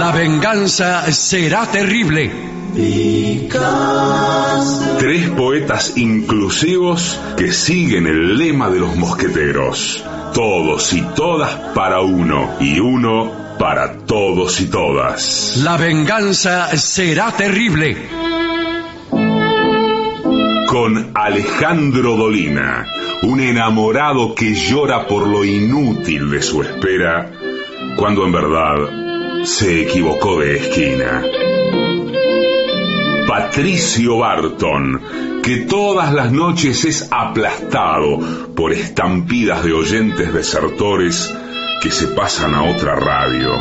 La venganza será terrible. Tres poetas inclusivos que siguen el lema de los mosqueteros. Todos y todas para uno, y uno para todos y todas. La venganza será terrible. Con Alejandro Dolina, un enamorado que llora por lo inútil de su espera, cuando en verdad se equivocó de esquina. Patricio Barton, que todas las noches es aplastado por estampidas de oyentes desertores que se pasan a otra radio.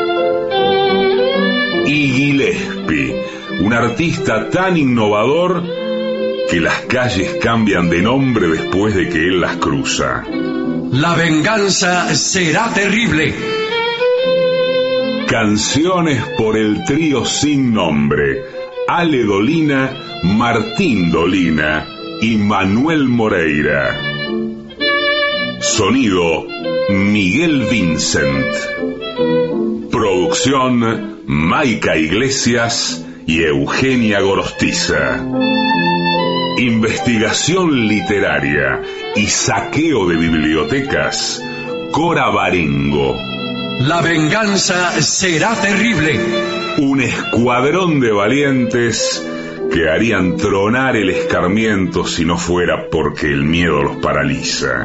Y Gillespie, un artista tan innovador que las calles cambian de nombre después de que él las cruza. La venganza será terrible. Canciones por el trío sin nombre: Ale Dolina, Martín Dolina y Manuel Moreira. Sonido: Miguel Vincent. Producción: Maica Iglesias y Eugenia Gorostiza. Investigación literaria y saqueo de bibliotecas: Cora Barengo. La venganza será terrible. Un escuadrón de valientes que harían tronar el escarmiento si no fuera porque el miedo los paraliza.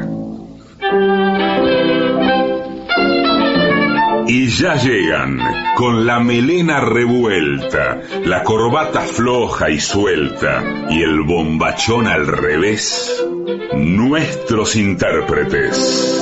Y ya llegan, con la melena revuelta, la corbata floja y suelta y el bombachón al revés, nuestros intérpretes.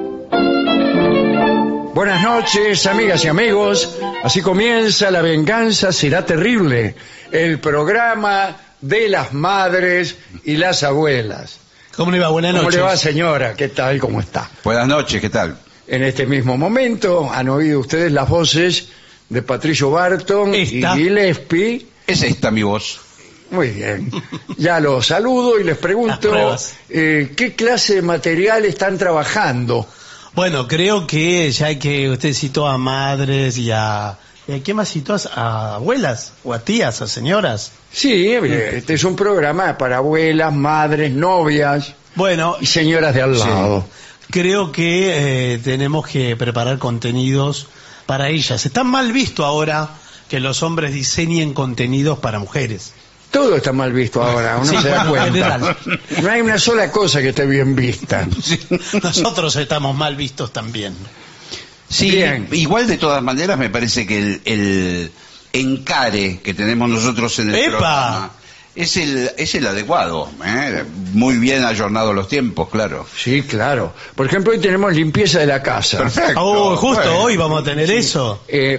Buenas noches, amigas y amigos. Así comienza La venganza será terrible, el programa de las madres y las abuelas. ¿Cómo le va? Buenas ¿Cómo noches. le va, señora? ¿Qué tal? ¿Cómo está? Buenas noches, ¿qué tal? En este mismo momento han oído ustedes las voces de Patricio Barton Esta. y Gillespie. Es esta mi voz. Muy bien. Ya los saludo y les Las pregunto pruebas. qué clase de material están trabajando. Bueno, creo que ya que usted citó a madres y a... ¿Y a quién más citó? ¿A abuelas? ¿O a tías? ¿A señoras? Sí, este es un programa para abuelas, madres, novias Bueno, y señoras de al lado. creo que tenemos que preparar contenidos para ellas. Está mal visto ahora que los hombres diseñen contenidos para mujeres. Todo está mal visto ahora, uno Sí, se da bueno, en cuenta. general. No hay una sola cosa que esté bien vista. Nosotros estamos mal vistos también. Sí, Bien. igual de todas maneras me parece que el encare que tenemos nosotros en el ¡Epa! programa es el adecuado, ¿eh? Muy bien ayornados los tiempos, claro. Sí, claro. Por ejemplo, hoy tenemos limpieza de la casa. Perfecto. Oh, justo Bueno. hoy vamos a tener eso.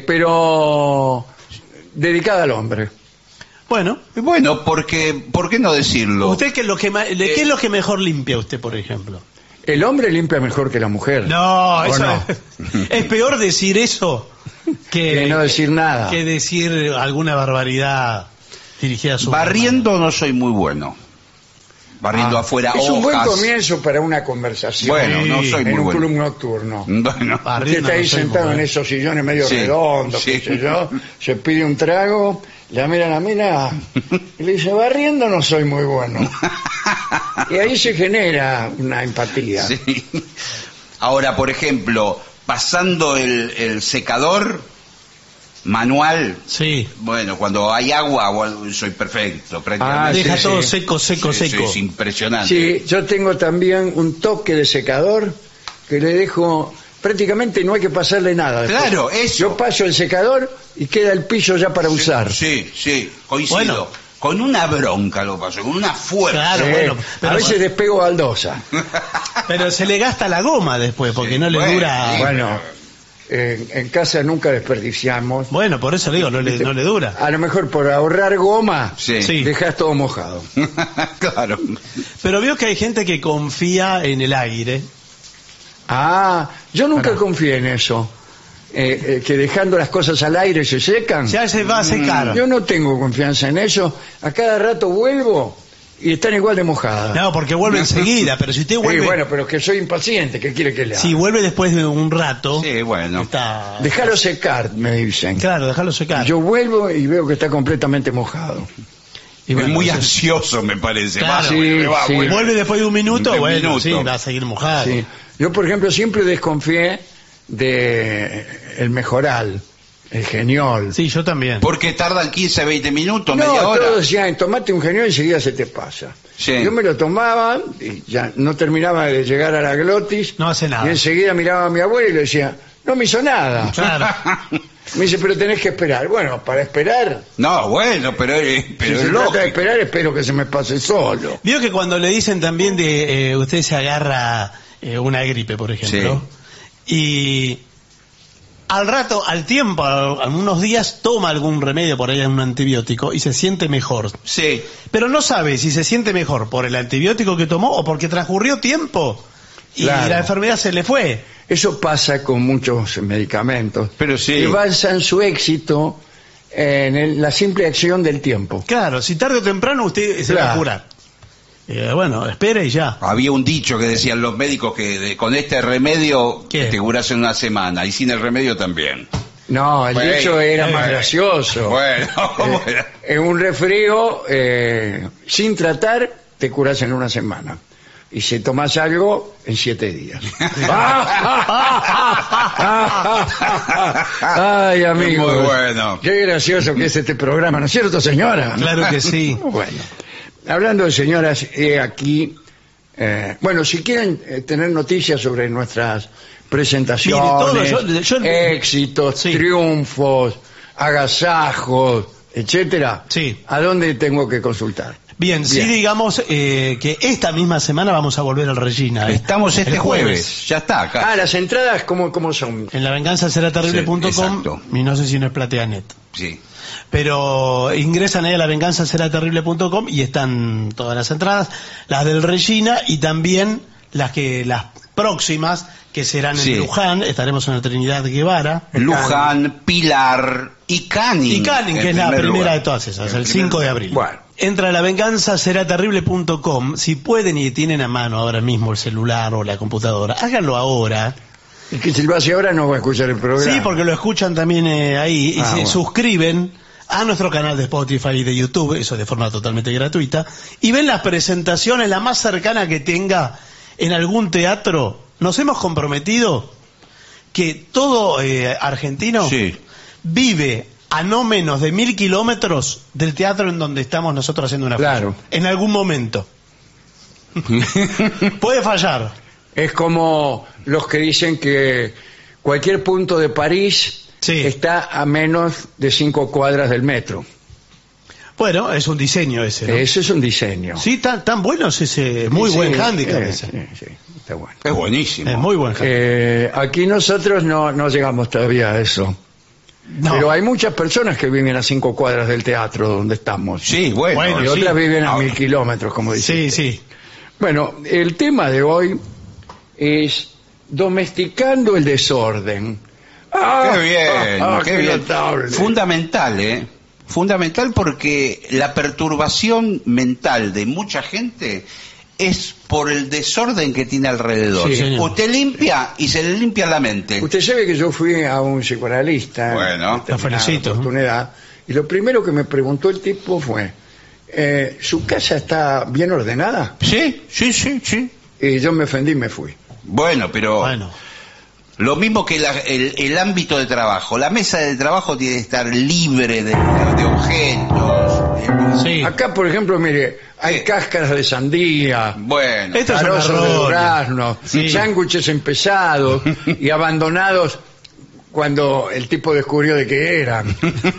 Pero dedicada al hombre. Bueno, Bueno, porque, ¿por qué no decirlo? ¿usted qué es lo que qué es lo que mejor limpia usted, por ejemplo? El hombre limpia mejor que la mujer. No, ¿O eso no? es peor decir eso Que no decir nada. que decir alguna barbaridad dirigida a su Barriendo no soy muy bueno. Barriendo afuera Es hojas. un buen comienzo para una conversación. Bueno, no soy en muy un bueno. club nocturno. Bueno, Usted Barriendo está ahí no soy sentado muy en bueno. esos sillones medio Sí, redondos, sí. qué sé yo, se pide un trago, la mira la mina y le dice, barriendo no soy muy bueno. Y ahí se genera una empatía. sí. Ahora, por ejemplo, pasando el secador manual, Sí, bueno, cuando hay agua soy perfecto, prácticamente. deja sí, todo sí. seco, seco, Sí, seco. Es impresionante. Sí, yo tengo también un toque de secador que le dejo, prácticamente no hay que pasarle nada. después. Claro, eso. Yo paso el secador y queda el piso ya para usar. Sí, coincido. Bueno. Con una bronca lo paso, con una fuerza. Claro, Sí, bueno, pero, a veces despego baldosa. pero se le gasta la goma después porque Sí, no le bueno, dura. sí. Bueno, en casa nunca desperdiciamos. Bueno, por eso le digo, no le dura. A lo mejor por ahorrar goma, Sí. Sí. dejas todo mojado. Claro. Pero veo que hay gente que confía en el aire. Ah, yo nunca confié en eso. Que dejando las cosas al aire se secan. Ya se va a secar. Yo no tengo confianza en eso. A cada rato vuelvo y están igual de mojadas. No, porque vuelve enseguida, pero si usted Sí, vuelve... bueno, pero que soy impaciente, ¿qué quiere que le haga? Si vuelve después de un rato... Sí, bueno. Está... Déjalo secar, me dicen. Claro, déjalo secar. Yo vuelvo y veo que está completamente mojado. Y Es bueno, muy entonces- ansioso, me parece. Claro. Va, Sí, vuelve, va, sí. vuelve. Vuelve después de un minuto, De un bueno, minuto. sí, va a seguir mojado. Sí. Yo, por ejemplo, siempre desconfié de el Mejoral, el Geniol. Sí, yo también. Porque tardan 15, 20 minutos, No, media hora. todos decían, tomate un Geniol y enseguida se te pasa. Sí. Yo me lo tomaba y ya no terminaba de llegar a la glotis. No hace nada. Y enseguida miraba a mi abuela y le decía, no me hizo nada. Claro. Me dice, pero tenés que esperar. Bueno, para esperar, No, bueno, pero si es se trata de lógico. esperar, espero que se me pase solo. Vio que cuando le dicen también de usted se agarra una gripe, por ejemplo, y al rato, al tiempo, a unos días, toma algún remedio por ahí, un antibiótico, y se siente mejor. Sí. Pero no sabe si se siente mejor por el antibiótico que tomó o porque transcurrió tiempo y Claro. la enfermedad se le fue. Eso pasa con muchos medicamentos. Pero sí. Que basan su éxito en la simple acción del tiempo. Claro, si tarde o temprano usted se va a Claro. curar. Bueno, espere y ya. Había un dicho que decían los médicos que con este remedio ¿Qué? te curas en una semana y sin el remedio también. No, el Bueno, dicho era más bueno. gracioso. Bueno, bueno. En un resfrío, sin tratar, te curas en una semana. Y si tomas algo, en 7 días. Ay, amigo. Muy bueno. Qué gracioso que es este programa, ¿no es cierto, señora? Claro que sí. Bueno, hablando de señoras, aquí... bueno, si quieren tener noticias sobre nuestras presentaciones, Mire, yo- éxitos, Sí. triunfos, agasajos, etcétera, Sí. ¿a dónde tengo que consultar? Bien, sí, digamos que esta misma semana vamos a volver al Regina. Estamos este El jueves. Ya está, acá. Ah, las entradas, ¿cómo son? En lavenganzaseraterrible.com Sí, exacto. y no sé si no es Plateanet. Sí. Pero ingresan ahí a lavenganzaseraterrible.com y están todas las entradas, las del Regina y también las próximas que serán Sí. en Luján, estaremos en la Trinidad Guevara. Luján, Pilar y Canning. Y Canning, que en es la primer primera lugar. de todas esas, En el primer 5 de lugar. abril. Bueno. Entra a lavenganzaseraterrible.com, si pueden y tienen a mano ahora mismo el celular o la computadora, háganlo ahora. Es que si lo hace ahora no va a escuchar el programa. Sí, porque lo escuchan también ahí y se Bueno. suscriben a nuestro canal de Spotify y de YouTube, eso de forma totalmente gratuita, y ven las presentaciones, la más cercana que tenga en algún teatro. Nos hemos comprometido que todo argentino Sí. vive a no menos de 1000 kilómetros del teatro en donde estamos nosotros haciendo una Claro. función. En algún momento. Puede fallar. Es como los que dicen que cualquier punto de París Sí. está a menos de 5 cuadras del metro. Bueno, es un diseño ese, ¿no? Ese es un diseño. Sí, tan bueno es ese, muy Sí, buen hándicap sí, ese. sí, está bueno. Es buenísimo. Es muy buen hándicap. Aquí nosotros no llegamos todavía a eso. No. Pero hay muchas personas que viven a 5 cuadras del teatro donde estamos. Sí, bueno. Bueno, Y sí. otras viven a Ahora. 1000 kilómetros, como dice. Sí, sí. Bueno, el tema de hoy es domesticando el desorden. Qué bien, qué bien. notable. Fundamental, ¿eh? Fundamental porque la perturbación mental de mucha gente es por el desorden que tiene alrededor. Sí, señor. Usted limpia y se le limpia la mente. Usted sabe que yo fui a un psicoanalista Bueno, en determinada lo felicito. oportunidad, y lo primero que me preguntó el tipo fue, ¿su casa está bien ordenada? Sí, sí, sí, sí. Y yo me ofendí y me fui. Bueno, pero Bueno. lo mismo que el ámbito de trabajo. La mesa de trabajo tiene que estar libre de objetos. Sí. Acá, por ejemplo, mire, hay Sí. cáscaras de sandía, Bueno, Esto es un carozos de error. durazno, Sí. sándwiches empezados y abandonados cuando el tipo descubrió de qué eran.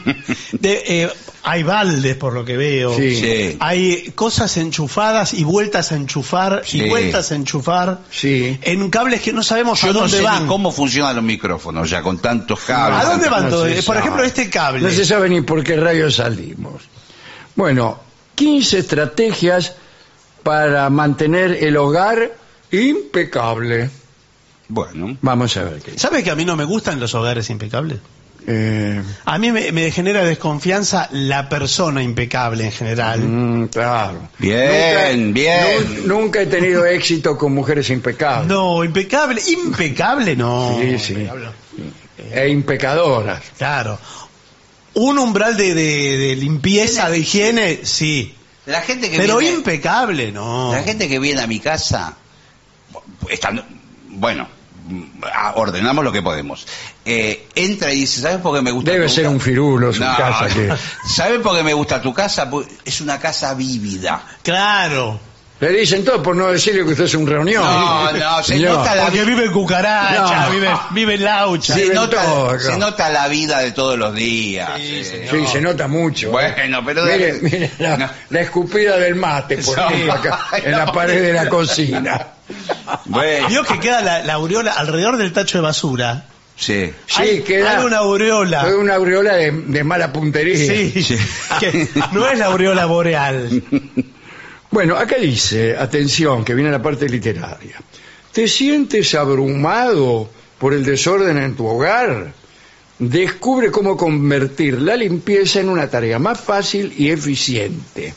Hay baldes, por lo que veo. Sí. sí. Hay cosas enchufadas y vueltas a enchufar Sí. y vueltas a enchufar Sí. en cables que no sabemos a Yo no dónde sé van. ni cómo funcionan los micrófonos ya con tantos cables. ¿A dónde van No todos? se Por sabe. ejemplo, este cable. No se sabe ni por qué rayos salimos. Bueno, 15 estrategias para mantener el hogar impecable. Bueno, Vamos a ver qué dice. ¿Sabe que a mí no me gustan los hogares impecables? A mí me genera desconfianza la persona impecable en general. Claro. Bien, bien. Nunca he tenido éxito con mujeres impecables. No, impecable no. Sí, sí. E impecadoras. Claro. Un umbral de limpieza, de higiene, sí. La gente que Pero viene, impecable, no. la gente que viene a mi casa, bueno, ordenamos lo que podemos. Entra y dice, ¿sabes por qué me gusta Debe tu ser casa? un firulo su casa. Que... ¿Sabes por qué me gusta tu casa? Porque es una casa vívida. Claro. Le dicen todo por no decirle que usted es un reunión. No, se Señor. nota la Porque vive en cucaracha, No. vive en laucha. Sí, se se nota la vida de todos los días. Sí, señor. Sí, se nota mucho. Bueno, pero Mire la, No. la escupida del mate por ejemplo, acá, en la pared de la cocina. Bueno, Vio que queda la aureola alrededor del tacho de basura. sí. Sí, Hay queda una aureola. fue una aureola de mala puntería. Sí, Sí. que no es la aureola boreal. Bueno, acá dice, atención, que viene la parte literaria. ¿Te sientes abrumado por el desorden en tu hogar? Descubre cómo convertir la limpieza en una tarea más fácil y eficiente.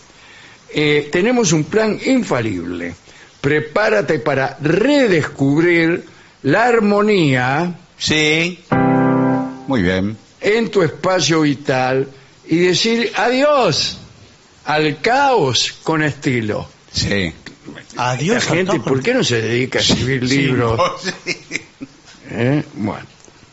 Tenemos un plan infalible. Prepárate para redescubrir la armonía Sí. Muy bien. en tu espacio vital y decir adiós al caos con estilo. Sí. Adiós, La gente, Antonio. ¿por qué no se dedica a escribir libros? Sí. Bueno.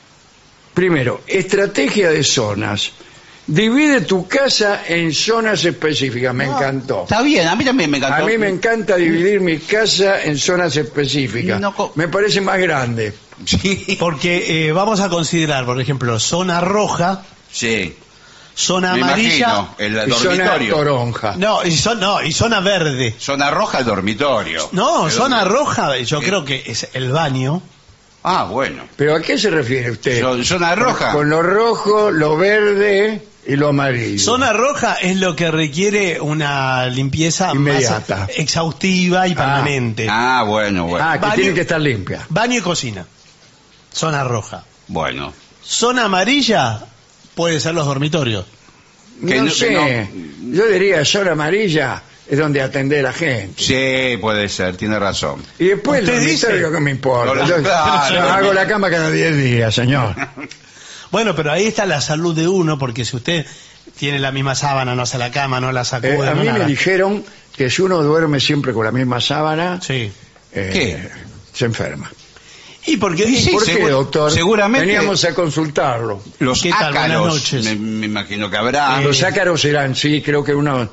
Primero, estrategia de zonas. Divide tu casa en zonas específicas. Me encantó. Está bien, a mí también me encantó. A mí me encanta dividir mi casa en zonas específicas. No Me parece más grande. Sí. Porque vamos a considerar, por ejemplo, zona roja, Sí. zona Me amarilla. imagino, el Y zona dormitorio. toronja. Y zona verde. Zona roja, el dormitorio. No, ¿De zona dónde? roja, yo creo que es el baño. Ah, bueno. ¿Pero a qué se refiere usted? Zona roja. Con lo rojo, lo verde y lo amarillo. Zona roja es lo que requiere una limpieza Inmediata. más exhaustiva y permanente. Ah, bueno, bueno. Ah, que Baño- tiene que estar limpia. Baño y cocina. Zona roja. Bueno. Zona amarilla puede ser los dormitorios. Que No no- sé. que Yo diría zona amarilla es donde atender a la gente. Sí, puede ser, tiene razón. Y después el Usted dormitorio, dice- ¿qué me importa? No, Yo claro. hago la cama cada 10 días, señor. Bueno, pero ahí está la salud de uno, porque si usted tiene la misma sábana, no hace la cama, no la sacude, A no mí me nada. dijeron que si uno duerme siempre con la misma sábana, Sí. ¿Qué? se enferma. ¿Y por qué? Sí, ¿Por qué, seguro- doctor? seguramente- Veníamos a consultarlo. Los ¿Qué tal? Buenas ácaros, noches. me imagino que habrá. Los ácaros serán, sí, creo que unos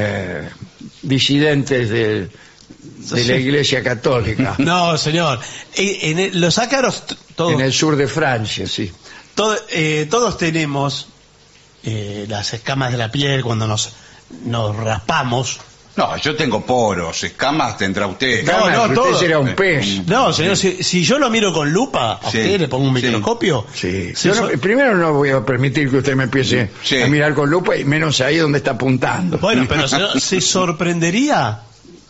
disidentes de la Iglesia Católica. No, señor. Los ácaros, todos, En el sur de Francia, sí. todos tenemos las escamas de la piel cuando nos raspamos. No, yo tengo poros, escamas tendrá usted. Cama, no, usted todo. será un pez. No, señor, si yo lo miro con lupa, a Sí, usted le pongo un sí. microscopio. Sí. Sí, Yo no- primero no voy a permitir que usted me empiece Sí. a mirar con lupa y menos ahí donde está apuntando. Bueno, pero señor, se sorprendería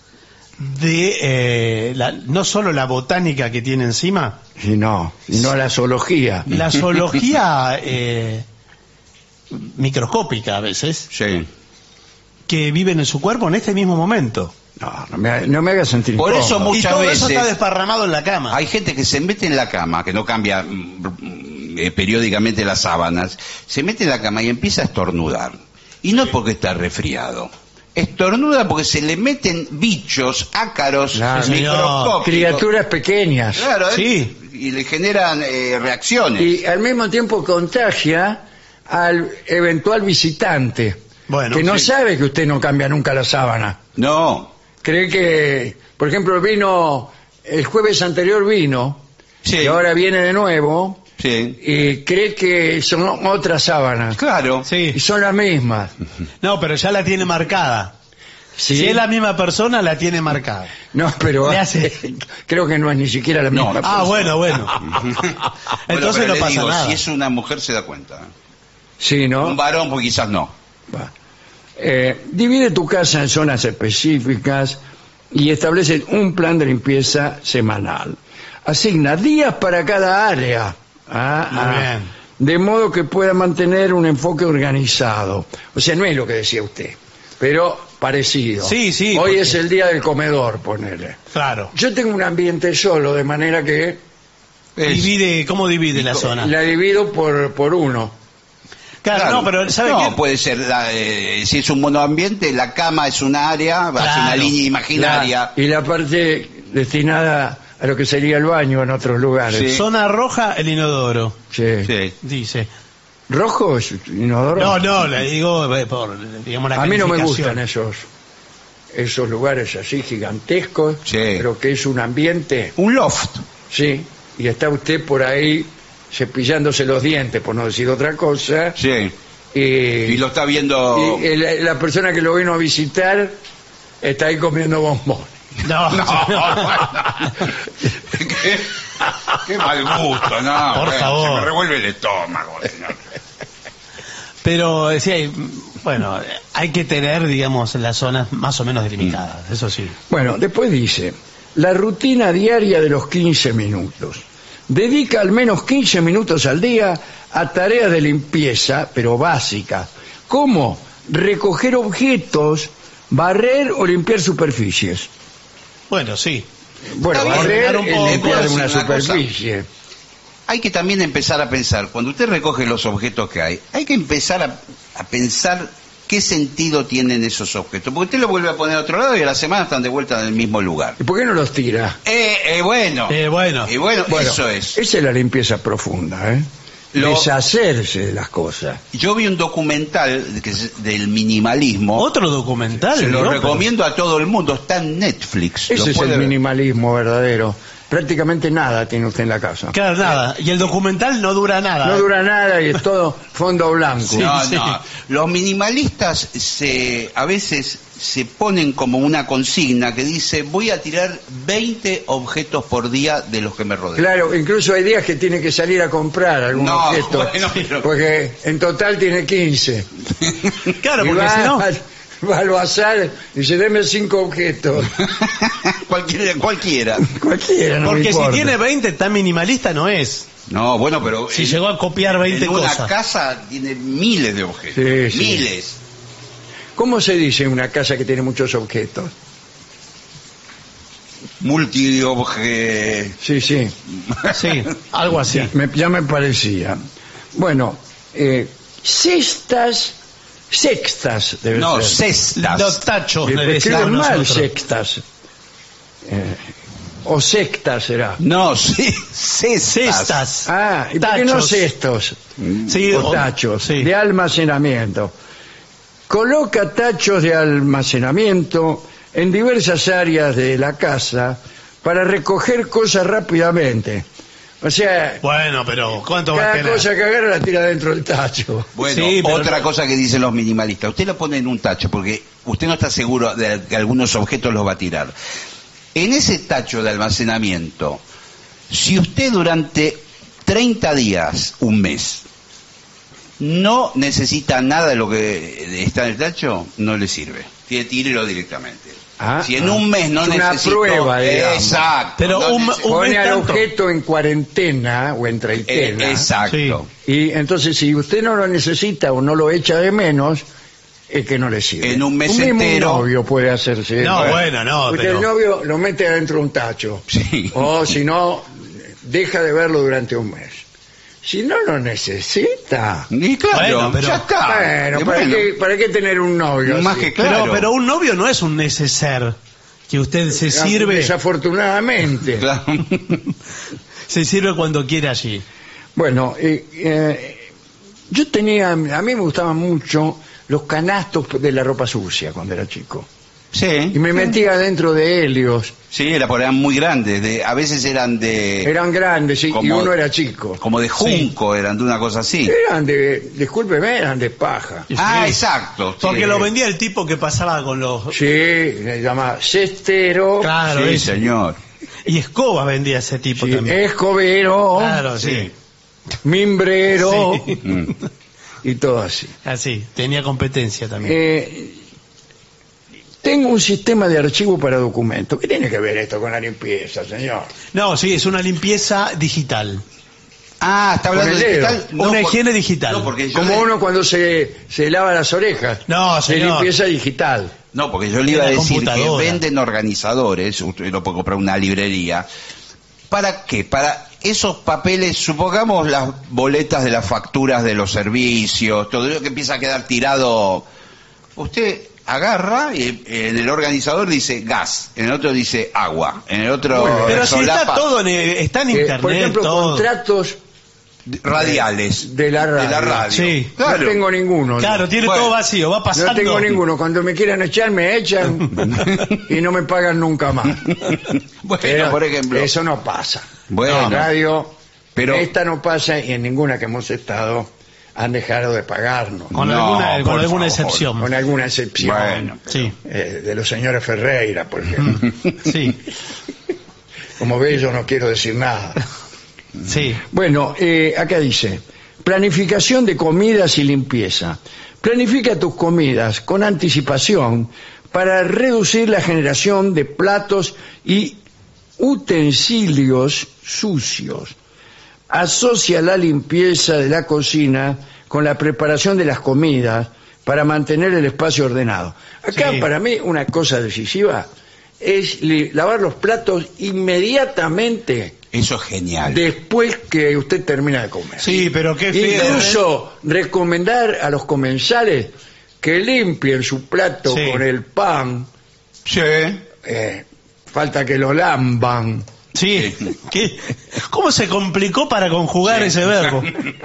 de no solo la botánica que tiene encima, Y no la zoología. la zoología microscópica a veces, Sí. que viven en su cuerpo en este mismo momento. No me haga sentir Por eso incómodo. Y muchas todo veces eso está desparramado en la cama. hay gente que se mete en la cama, que no cambia periódicamente las sábanas, se mete en la cama y empieza a estornudar. Y no es porque está resfriado. Estornuda porque se le meten bichos, ácaros, Claro. microscópicos. Criaturas pequeñas. Claro, Sí. Y le generan reacciones. Y al mismo tiempo contagia al eventual visitante, Bueno, que no sí. sabe que usted no cambia nunca la sábana. No. Cree que, por ejemplo, vino, el jueves anterior vino, Sí. y ahora viene de nuevo, Sí. y cree que son otras sábanas. Claro. Sí. Y son las mismas. No, pero ya la tiene marcada. ¿Sí? Si es la misma persona, la tiene marcada. No, pero Le hace- creo que no es ni siquiera la No. misma. Ah, persona. bueno. Entonces Bueno, pero no le pasa digo, nada. si es una mujer se da cuenta. Sí, ¿no? Un varón, pues quizás no. Va. Divide tu casa en zonas específicas y establece un plan de limpieza semanal. Asigna días para cada área. Muy bien. de modo que pueda mantener un enfoque organizado. O sea, no es lo que decía usted, pero parecido. Sí, sí, Hoy porque- es el día del comedor, ponele. Claro. Yo tengo un ambiente solo, de manera que ¿Cómo divide la zona? la divido por uno. Claro, no, pero ¿sabe no, qué? puede ser, si es un monoambiente, la cama es un área, hace una Claro. línea imaginaria. Y la parte destinada a lo que sería el baño en otros lugares. Sí. Zona roja, el inodoro, Sí. Sí. dice. ¿Rojo es inodoro? No, le digo por, digamos, la A mí no me calificación. gustan esos lugares así gigantescos, Sí. pero que es un ambiente, Un loft. sí, y está usted por ahí cepillándose los dientes, por no decir otra cosa, Sí. y, Y lo está viendo. y la persona que lo vino a visitar está ahí comiendo bombón. No, Qué mal gusto, no. Por bueno, favor. Se me revuelve el estómago, señor. pero decía, bueno, hay que tener, digamos, las zonas más o menos delimitadas, eso sí. Bueno, después dice, la rutina diaria de los 15 minutos. Dedica al menos 15 minutos al día a tareas de limpieza, pero básicas, como recoger objetos, barrer o limpiar superficies. Bueno, sí. Bueno, Está bien, barrer ordenar un es poco, limpiar decir una una cosa. superficie. Hay que también empezar a pensar, cuando usted recoge los objetos que hay que empezar a pensar qué sentido tienen esos objetos. Porque usted lo vuelve a poner a otro lado y a la semana están de vuelta en el mismo lugar. ¿Y por qué no los tira? Bueno. Bueno. Y bueno, Bueno, eso es. esa es la limpieza profunda, ¿eh? Lo- Deshacerse de las cosas. Yo vi un documental que es del minimalismo. Otro documental. Se lo ¿no? recomiendo a todo el mundo. Está en Netflix. Ese Lo es puede el ver. minimalismo verdadero. Prácticamente nada tiene usted en la casa. Claro, nada. Y el documental no dura nada. No dura nada y es todo fondo blanco. Sí, No, sí. no. Los minimalistas a veces se ponen como una consigna que dice voy a tirar 20 objetos por día de los que me rodean. Claro, incluso hay días que tiene que salir a comprar algún No, objeto, bueno, pero- porque en total tiene 15. Claro, Y porque va, si no... va al bazar y dice, deme 5 objetos. Cualquiera. Cualquiera, no me Porque si importa. tiene 20, tan minimalista no es. No, bueno, pero Si llegó a copiar 20 en una cosas. casa tiene miles de objetos. Sí, sí. Miles. ¿Cómo se dice una casa que tiene muchos objetos? Multiobje. Sí, sí, Sí, algo así. ya me parecía. Bueno, sextas debe No, ser. cestas. Los tachos, Le le escriben decíamos mal nosotros. sextas. O sectas será. No, sí, cestas. Cestas. Ah, ¿y por qué no Tachos. cestos? Sí, O tachos sí. de almacenamiento. Coloca tachos de almacenamiento en diversas áreas de la casa para recoger cosas rápidamente. O sea, Bueno, pero ¿cuánto va a cada tener? cosa que agarra la tira dentro del tacho. Bueno, Sí, pero otra no- cosa que dicen los minimalistas, usted lo pone en un tacho porque usted no está seguro de que algunos objetos los va a tirar. En ese tacho de almacenamiento, si usted durante 30 días, un mes, no necesita nada de lo que está en el tacho, no le sirve. Tírelo directamente. Ah, Si en un mes no es una necesito... prueba, digamos. Exacto. Pero no un necesito- Pone mes al tanto. objeto en cuarentena o en treintena. exacto. Y entonces, si usted no lo necesita o no lo echa de menos, es que no le sirve. En un mes mismo entero- novio puede hacerse. No, bueno, no, Usted pero- el novio lo mete adentro de un tacho. Sí. O si no, deja de verlo durante un mes. Si no lo necesita. Y claro, Bueno, pero- ya está. Bueno, Y ¿para qué tener un novio? Más así? que claro. Pero un novio no es un neceser que usted se sirve, Desafortunadamente. Claro. se sirve cuando quiere allí. Bueno, yo tenía, a mí me gustaban mucho los canastos de la ropa sucia cuando era chico. Sí. Y me metía dentro de helios. Sí, eran muy grandes. A veces eran de... Eran grandes, sí, y Como- uno era chico. Como de junco, eran de una cosa así. Eran discúlpeme, eran de paja. Ah, Sí. exacto. sí. Porque lo vendía el tipo que pasaba con los... Sí, se llama cestero, Claro, Sí, ese. señor. Y escobas vendía ese tipo sí, también. escobero, Claro, sí. mimbrero Sí. Mm. y todo así. Así, tenía competencia también. Tengo un sistema de archivo para documentos. ¿Qué tiene que ver esto con la limpieza, señor? No, sí, es una limpieza digital. Ah, está hablando Con de el dedo. digital. Una higiene digital. No, porque yo Como le- uno cuando se lava las orejas. No, De señor. limpieza digital. No, porque yo le iba a En la decir que computadora. venden organizadores, usted lo puede comprar en una librería. ¿Para qué? Para esos papeles, supongamos las boletas de las facturas de los servicios, todo eso que empieza a quedar tirado. Usted agarra y en el organizador dice gas, en el otro dice agua, en el otro Muy bien. Pero si está solapa todo está en internet, Por ejemplo, todo. contratos radiales de la radio. Sí. Claro. No tengo ninguno. Claro, yo. tiene Bueno, todo vacío, va pasando. No tengo ninguno. Cuando me quieran echar, me echan y no me pagan nunca más. Bueno, Pero por ejemplo. eso no pasa. Bueno, en radio, pero- esta no pasa y en ninguna que hemos estado han dejado de pagarnos. Con No, alguna, por con alguna favor. excepción. Con alguna excepción. Bueno. Sí, De los señores Ferreira, por ejemplo. sí, Como ve, yo no quiero decir nada. sí. Bueno, acá dice, planificación de comidas y limpieza. Planifica tus comidas con anticipación para reducir la generación de platos y utensilios sucios. Asocia la limpieza de la cocina con la preparación de las comidas para mantener el espacio ordenado. Acá, Sí. para mí, una cosa decisiva es lavar los platos inmediatamente Eso es genial. después que usted termina de comer. Sí, pero qué feo. Incluso recomendar a los comensales que limpien su plato Sí. con el pan. Sí. Falta que lo lamban. Sí. ¿Cómo se complicó para conjugar ese verbo?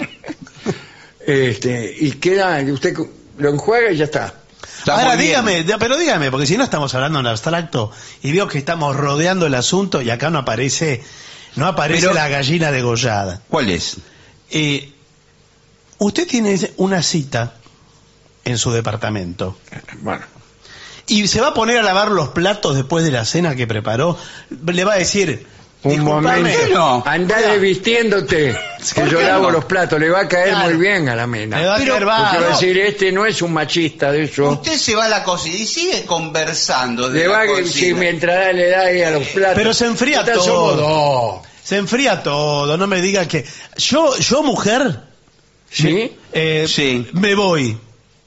Y queda, usted lo enjuaga y ya está. Está Ahora muy bien. dígame, porque si no estamos hablando en abstracto y veo que estamos rodeando el asunto y acá no aparece Pero- la gallina degollada. ¿Cuál es? Usted tiene una cita en su departamento Bueno, y se va a poner a lavar los platos después de la cena que preparó. Le va a decir, un disculpame, momento. no? Andá desvistiéndote, que ¿Por yo qué lavo no? los platos. Le va a caer Claro. muy bien a la mina. le va a Pero- caer Porque va a bárbaro. decir, este no es un machista de eso. Usted se va a la cocina y sigue conversando de Le la va a cocina. si mientras le da ahí a los platos. Pero se enfría Total, todo. somos dos. Se enfría todo, no me diga que... Yo mujer, ¿Sí? Sí. me voy,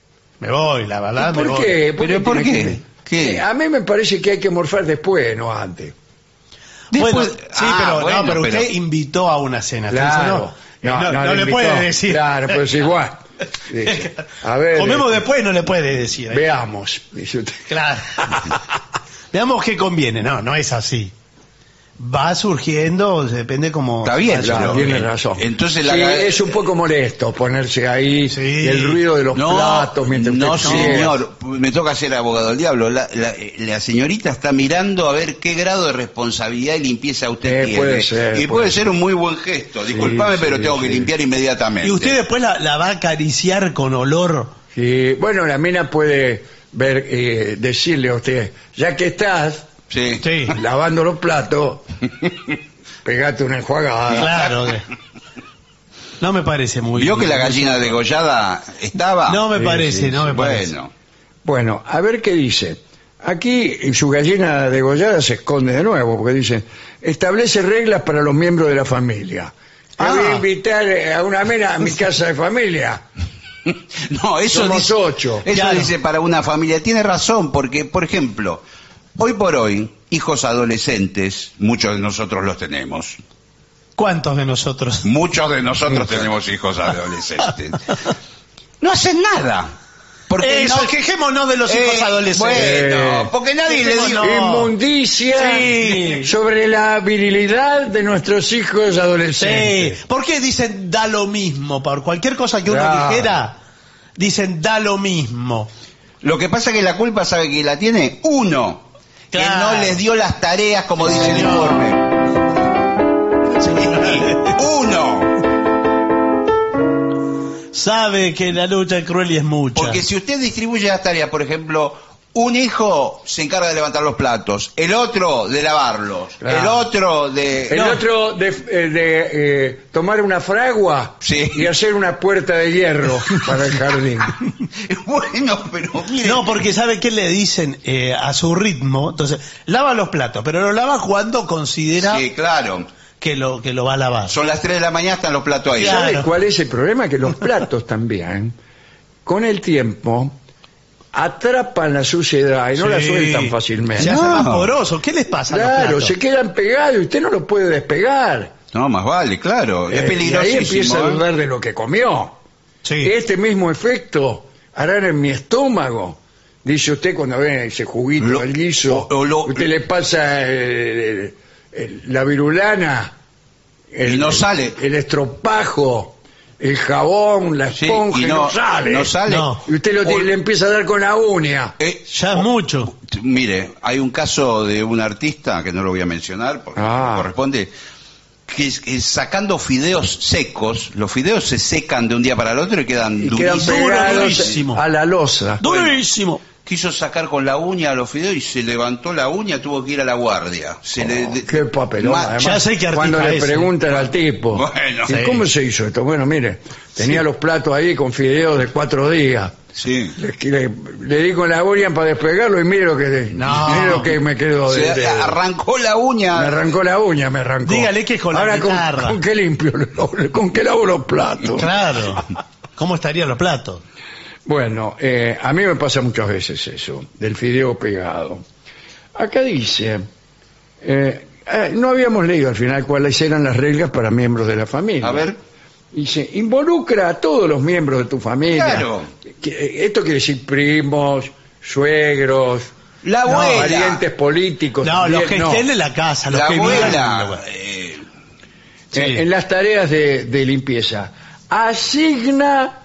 la verdad, me ¿Por voy. qué? ¿Pero por tiene qué? ¿Qué? A mí me parece que hay que morfar después, no antes. Bueno, Después- sí, Ah, pero, bueno, usted pero- invitó a una cena. Usted Claro. dice, no le le invitó. puede decir. Claro, pues igual. Dice, a ver, Comemos después, no le puede decir. veamos. Dice usted. Claro. Veamos qué conviene. No es así. Va surgiendo, depende como... Está bien, Claro, pero, tiene razón. entonces Sí, la- es un poco molesto ponerse ahí, Sí. y el ruido de los platos mientras no, usted come. señor, me toca ser abogado del diablo. La señorita está mirando a ver qué grado de responsabilidad y limpieza usted tiene. puede ser, y puede puede ser un muy buen gesto. Disculpame, sí, pero tengo que sí. limpiar inmediatamente. Y usted después la va a acariciar con olor. Sí, bueno, la mina puede decirle a usted, ya que estás Sí. Sí, lavando los platos, pegate una enjuagada. claro. No me parece muy ¿Vio que la gallina degollada estaba? No me Sí, parece, sí, no me parece. Bueno, Bueno, a ver qué dice. Aquí su gallina degollada se esconde de nuevo, porque dice, establece reglas para los miembros de la familia. Te voy a invitar a una mena a mi casa de familia. no, eso Somos dice, 8. Eso Claro. dice para una familia. Tiene razón, porque, por ejemplo, hoy por hoy, hijos adolescentes, muchos de nosotros los tenemos. ¿Cuántos de nosotros? Muchos de nosotros tenemos hijos adolescentes. No hacen nada. Porque Eso, no- quejémonos de los hijos adolescentes. Bueno, porque nadie le dio... No. Inmundicia Sí. sobre la virilidad de nuestros hijos Sí. adolescentes. ¿Por qué dicen da lo mismo? Por cualquier cosa que uno Claro. dijera, dicen da lo mismo. Lo que pasa es que la culpa, ¿sabe quién la tiene? Uno, que Claro. no les dio las tareas como dice el informe. Uno. Sabe que la lucha es cruel y es mucha. Porque si usted distribuye las tareas, por ejemplo, un hijo se encarga de levantar los platos, el otro de lavarlos, Claro. el otro de... El No. otro de tomar una fragua Sí. y hacer una puerta de hierro para el jardín. Bueno, pero mire... No, porque sabe que le dicen a su ritmo. Entonces, lava los platos, pero lo lava cuando considera Sí, claro. que lo va a lavar. Son las 3 de la mañana, están los platos ahí. Claro. ¿Sabe cuál es el problema? Que los platos también, con el tiempo, atrapan la suciedad y no la Sí. sueltan fácilmente. Se hace No. más poroso. ¿Qué les pasa a los Claro, platos? se quedan pegados y usted no los puede despegar. No, más vale, claro. Es Y ahí empieza a peligrosísimo. dudar de lo que comió. Sí. Este mismo efecto harán en mi estómago. Dice usted cuando ve ese juguito Lo- del guiso, o usted le pasa la virulana, Y no sale. el estropajo, el jabón, la Sí, esponja, y y no sale. No sale. No. Y usted O- le empieza a dar con la uña. Ya es mucho. Mire, hay un caso de un artista, que no lo voy a mencionar porque no corresponde, que es sacando fideos secos, los fideos se secan de un día para el otro y quedan Y quedan durísimos. pegados durísimo. a la losa. Durísimo. Quiso sacar con la uña los fideos y se levantó la uña, tuvo que ir a la guardia. Qué papelón. Ma- además, ya sé qué artista cuando le es, preguntan al tipo, Bueno, ¿y sí. cómo se hizo esto? Bueno, mire, tenía los platos ahí con fideos de 4 días. Sí. Le di con la uña para despegarlo y mire lo que, No. mire lo que me quedó de Se dedo. arrancó la uña. Me arrancó la uña, me arrancó. Dígale que es con la Ahora, guitarra. ¿con qué limpio? ¿Con qué lavo los platos? Claro. ¿Cómo estarían los platos? Bueno, a mí me pasa muchas veces eso, del fideo pegado. Acá dice, no habíamos leído al final cuáles eran las reglas para miembros de la familia. A ver. Dice, involucra a todos los miembros de tu familia. Claro. Esto quiere decir primos, suegros, La abuela. parientes políticos. No, los también, que estén en la casa, los La que viven en la abuela. casa. Sí. En las tareas de limpieza. Asigna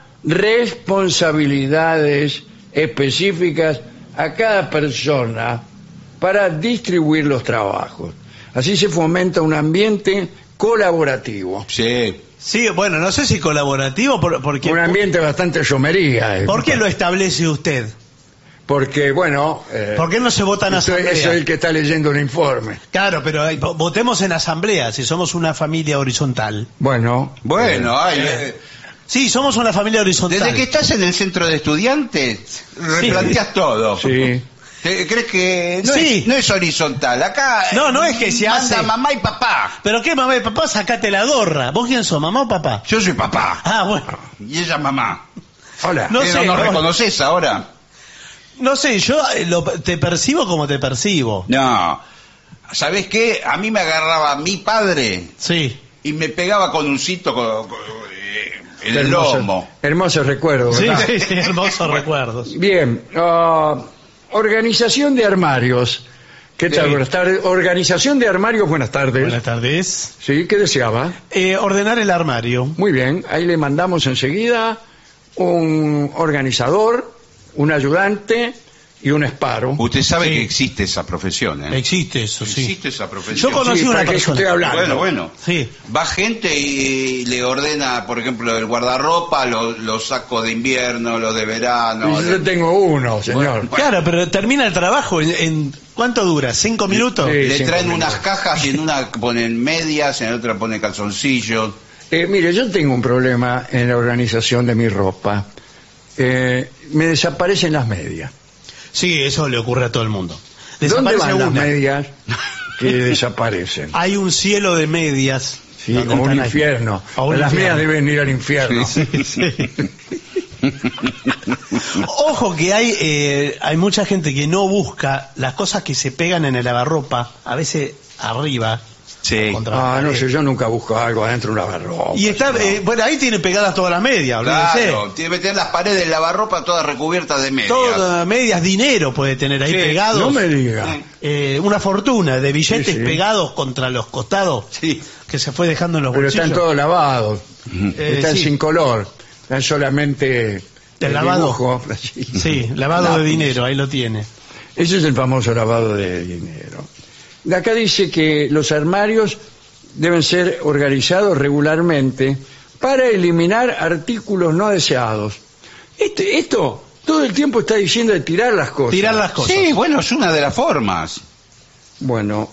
responsabilidades específicas a cada persona para distribuir los trabajos. Así se fomenta un ambiente colaborativo. Sí. Sí, bueno, no sé si colaborativo, porque... Un ambiente bastante llomería. ¿Por qué lo establece usted? Porque, bueno... ¿Por qué no se vota en eso asamblea? es el que está leyendo el informe. Claro, pero votemos en asamblea, si somos una familia horizontal. Bueno, Bueno, Sí, somos una familia horizontal. desde que estás en el centro de estudiantes, replanteas todo. sí. ¿Crees que no, Sí. no es horizontal? Acá No es que se manda hace. mamá y papá. ¿Pero qué, mamá y papá? Sacate la gorra. ¿Vos quién sos, mamá o papá? Yo soy papá Ah, bueno. y ella mamá. Hola. No ¿Qué, sé, ¿No no. reconoces ahora? No sé, yo te percibo como te percibo. No. ¿Sabés qué? A mí me agarraba mi padre Sí. y me pegaba con un cito en el lomo. Hermoso recuerdo, Sí, ¿verdad? sí, sí, hermosos recuerdos. Bien, organización de armarios. ¿Qué tal? Sí. Buenas tardes. Organización de armarios, buenas tardes. Buenas tardes. Sí, ¿qué deseaba? Ordenar el armario. Muy bien, ahí le mandamos enseguida un organizador, un ayudante y un esparo. Usted sabe Sí. que existe esa profesión, ¿eh? Existe eso, sí. Existe esa profesión. Yo conocí Sí, una ¿para qué persona. estoy hablando? Bueno. Sí. Va gente y le ordena, por ejemplo, el guardarropa, los sacos de invierno, los de verano. Y yo tengo uno, señor. Claro, pero termina el trabajo en ¿cuánto dura? ¿5 minutos? Sí. Le 5 traen minutos. unas cajas y en una ponen medias, en otra ponen calzoncillos. Mire, yo tengo un problema en la organización de mi ropa. Me desaparecen las medias. Sí, eso le ocurre a todo el mundo. ¿Dónde Desaparece van las una. medias que desaparecen? Hay un cielo de medias. Sí, donde como un están ahí. infierno. A un Las infierno. mías deben ir al infierno. Sí. Ojo que hay mucha gente que no busca las cosas que se pegan en el lavarropa, a veces arriba. Sí. contra la Ah, no pared. sé, yo nunca busco algo adentro de un lavarropa. Y está, bueno, ahí tiene pegadas todas las medias, olvídese. Claro, tiene que tener las paredes del lavarropa todas recubiertas de medias. Todas medias, dinero puede tener ahí Sí, pegados. No me diga. Una fortuna de billetes Sí, sí. pegados contra los costados Sí. que se fue dejando en los Pero bolsillos. están todos lavados. Están sí. sin color. Están solamente el lavado. dibujo, así. Sí, lavado de dinero, ahí lo tiene. Ese es el famoso lavado de dinero. De acá dice que los armarios deben ser organizados regularmente para eliminar artículos no deseados. Esto todo el tiempo está diciendo de tirar las cosas. Tirar las cosas. Sí, bueno, es una de las formas. Bueno,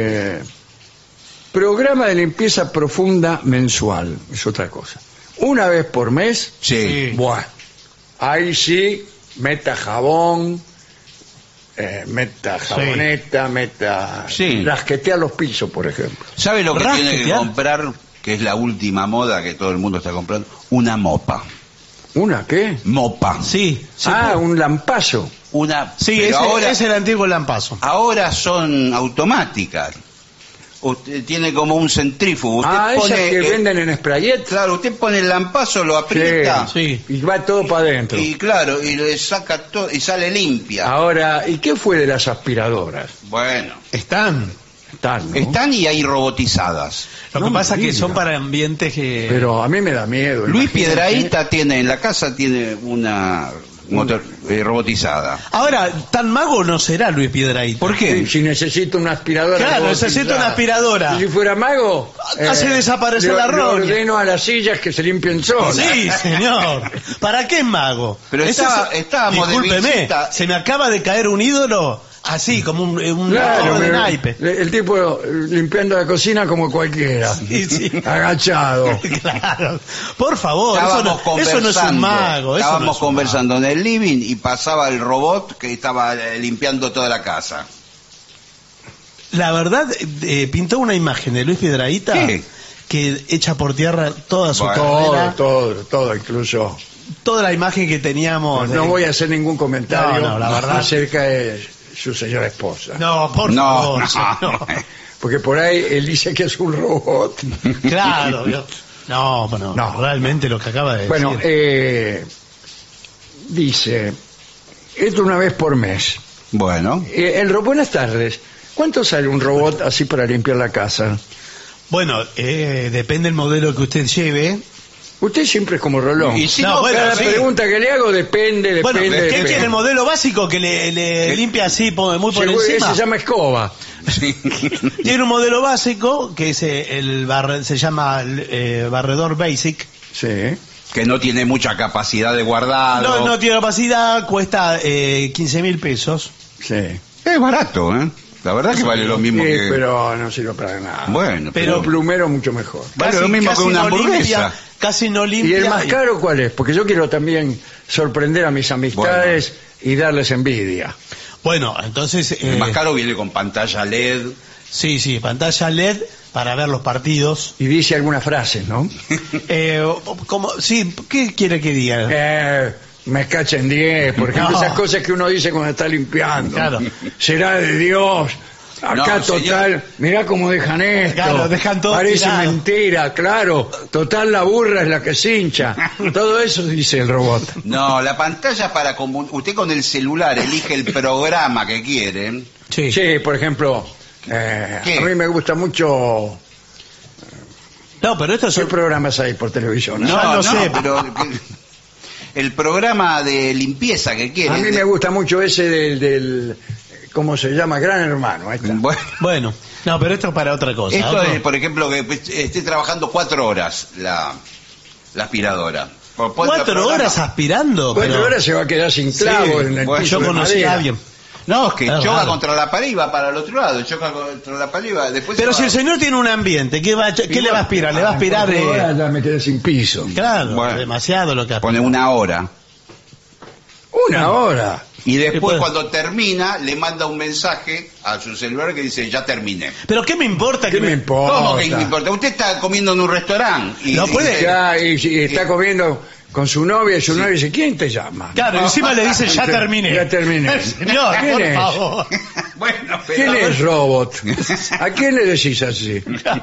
programa de limpieza profunda mensual, es otra cosa. Una vez por mes, Sí. Sí. bueno, ahí sí, meta jabón, meta jaboneta, meta... Sí. rasquetea los pisos, por ejemplo. ¿Sabe lo que tiene que Rasquetear. comprar? Que es la última moda que todo el mundo está comprando. Una mopa. ¿Una qué? Mopa. Sí, Un lampazo. Una. sí, pero ahora, es el antiguo lampazo. ahora son automáticas. Usted tiene como un centrífugo. Usted Esas que pone, venden en Sprayet. claro, usted pone el lampazo, lo aprieta. Sí. Y va todo para adentro. Y claro, y le saca todo y sale limpia. Ahora, ¿y qué fue de las aspiradoras? Bueno, Están. Están, ¿no? están y hay robotizadas. Lo No que me pasa es que diga. son para ambientes que... Pero a mí me da miedo. Luis imagínate. Piedrahíta tiene en la casa tiene una motor robotizada. Ahora, tan mago no será Luis Piedrahíta. ¿Por qué? Si necesito una aspiradora. Claro, robotizada. necesito una aspiradora. Y si fuera mago. Hace desaparecer la le roña. ordeno a las sillas que se limpien solas. Sí, señor. ¿Para qué es mago? Pero Eso estábamos de discúlpeme, visita. se me acaba de caer un ídolo así, como un Claro, juego de pero naipe. el tipo limpiando la cocina como cualquiera. Sí, sí. Agachado. Claro. Por favor, eso Estábamos no es un conversando, mago. Eso estábamos no es un conversando en el living y pasaba el robot que estaba limpiando toda la casa. mago. La verdad, pintó una imagen de Luis Piedrahíta ¿Qué? que echa por tierra toda su Bueno. carrera, Todo, incluso. toda la imagen que teníamos. No voy a hacer ningún comentario No, la verdad. acerca de su señora esposa. No, por No, favor. no. señor. Porque por ahí él dice que es un robot. Claro. No, bueno, No. realmente lo que acaba de Bueno, decir. dice, esto una vez por mes. Bueno, Buenas tardes. ¿Cuánto sale un robot así para limpiar la casa? Bueno, depende del modelo que usted lleve. Usted siempre es como Rolón. Y si No, no, bueno, Cada sí. pregunta que le hago depende. Bueno, ¿qué depende. quiere el modelo básico que le limpia así muy por Seguro que encima? se llama escoba. Tiene un modelo básico que es se llama barredor basic. Sí. que no tiene mucha capacidad de guardado. No tiene capacidad, cuesta 15.000 pesos. Sí. Es barato, ¿eh? La verdad que vale lo mismo Sí, que... pero no sirve para nada. Bueno, pero- Un plumero mucho mejor. Vale lo mismo que una no hamburguesa. limpia, casi no ¿Y limpia. el más caro cuál es? Porque yo quiero también sorprender a mis amistades y darles envidia. Bueno, entonces... El más caro viene con pantalla LED. Sí, pantalla LED para ver los partidos. Y dice algunas frases, ¿no? Sí, ¿qué quiere que diga? Me cachen 10, por ejemplo, No. esas cosas que uno dice cuando está limpiando. Claro. Será de Dios. Acá No, total, señor. mirá cómo dejan esto. Claro, dejan todo Parece tirado. mentira, claro. Total, la burra es la que se hincha. Todo eso dice el robot. No, la pantalla para... Usted con el celular elige el programa que quiere. Sí. Sí, por ejemplo, ¿Qué? a mí me gusta mucho... No, pero esto es... ¿Qué programas hay por televisión? No, sé. pero... El programa de limpieza que quiere. A mí me gusta mucho ese del ¿cómo se llama? Gran Hermano. Ahí está. Bueno, no, pero esto es para otra cosa. Esto Otro- es, por ejemplo, que esté trabajando 4 horas la aspiradora. Por 4 horas aspirando. 4 pero- horas se va a quedar sin clavos Sí, en el bueno, piso Yo de conocí madera. a alguien. No, es que Es choca raro. contra la pared y va para el otro lado. Choca contra la pared y va después. Pero se si va. el señor tiene un ambiente, ¿qué le va a aspirar? Le va a aspirar... 4 horas ya me quedé sin piso. Claro, Bueno. demasiado lo que aspira. Pone 1 hora. 1 hora. Y después, Después- cuando termina, le manda un mensaje a su celular que dice: ya terminé. Pero ¿qué me importa? ¿Qué que me importa? ¿Cómo que me importa? Usted está comiendo en un restaurante. No puede. Ya, y está comiendo con su novia y su novia dice, ¿quién te llama? Claro, encima le dice, ya terminé. Ya terminé. Señor, ¿Quién por es? favor. Bueno, pero... ¿Quién es robot? ¿A quién le decís así?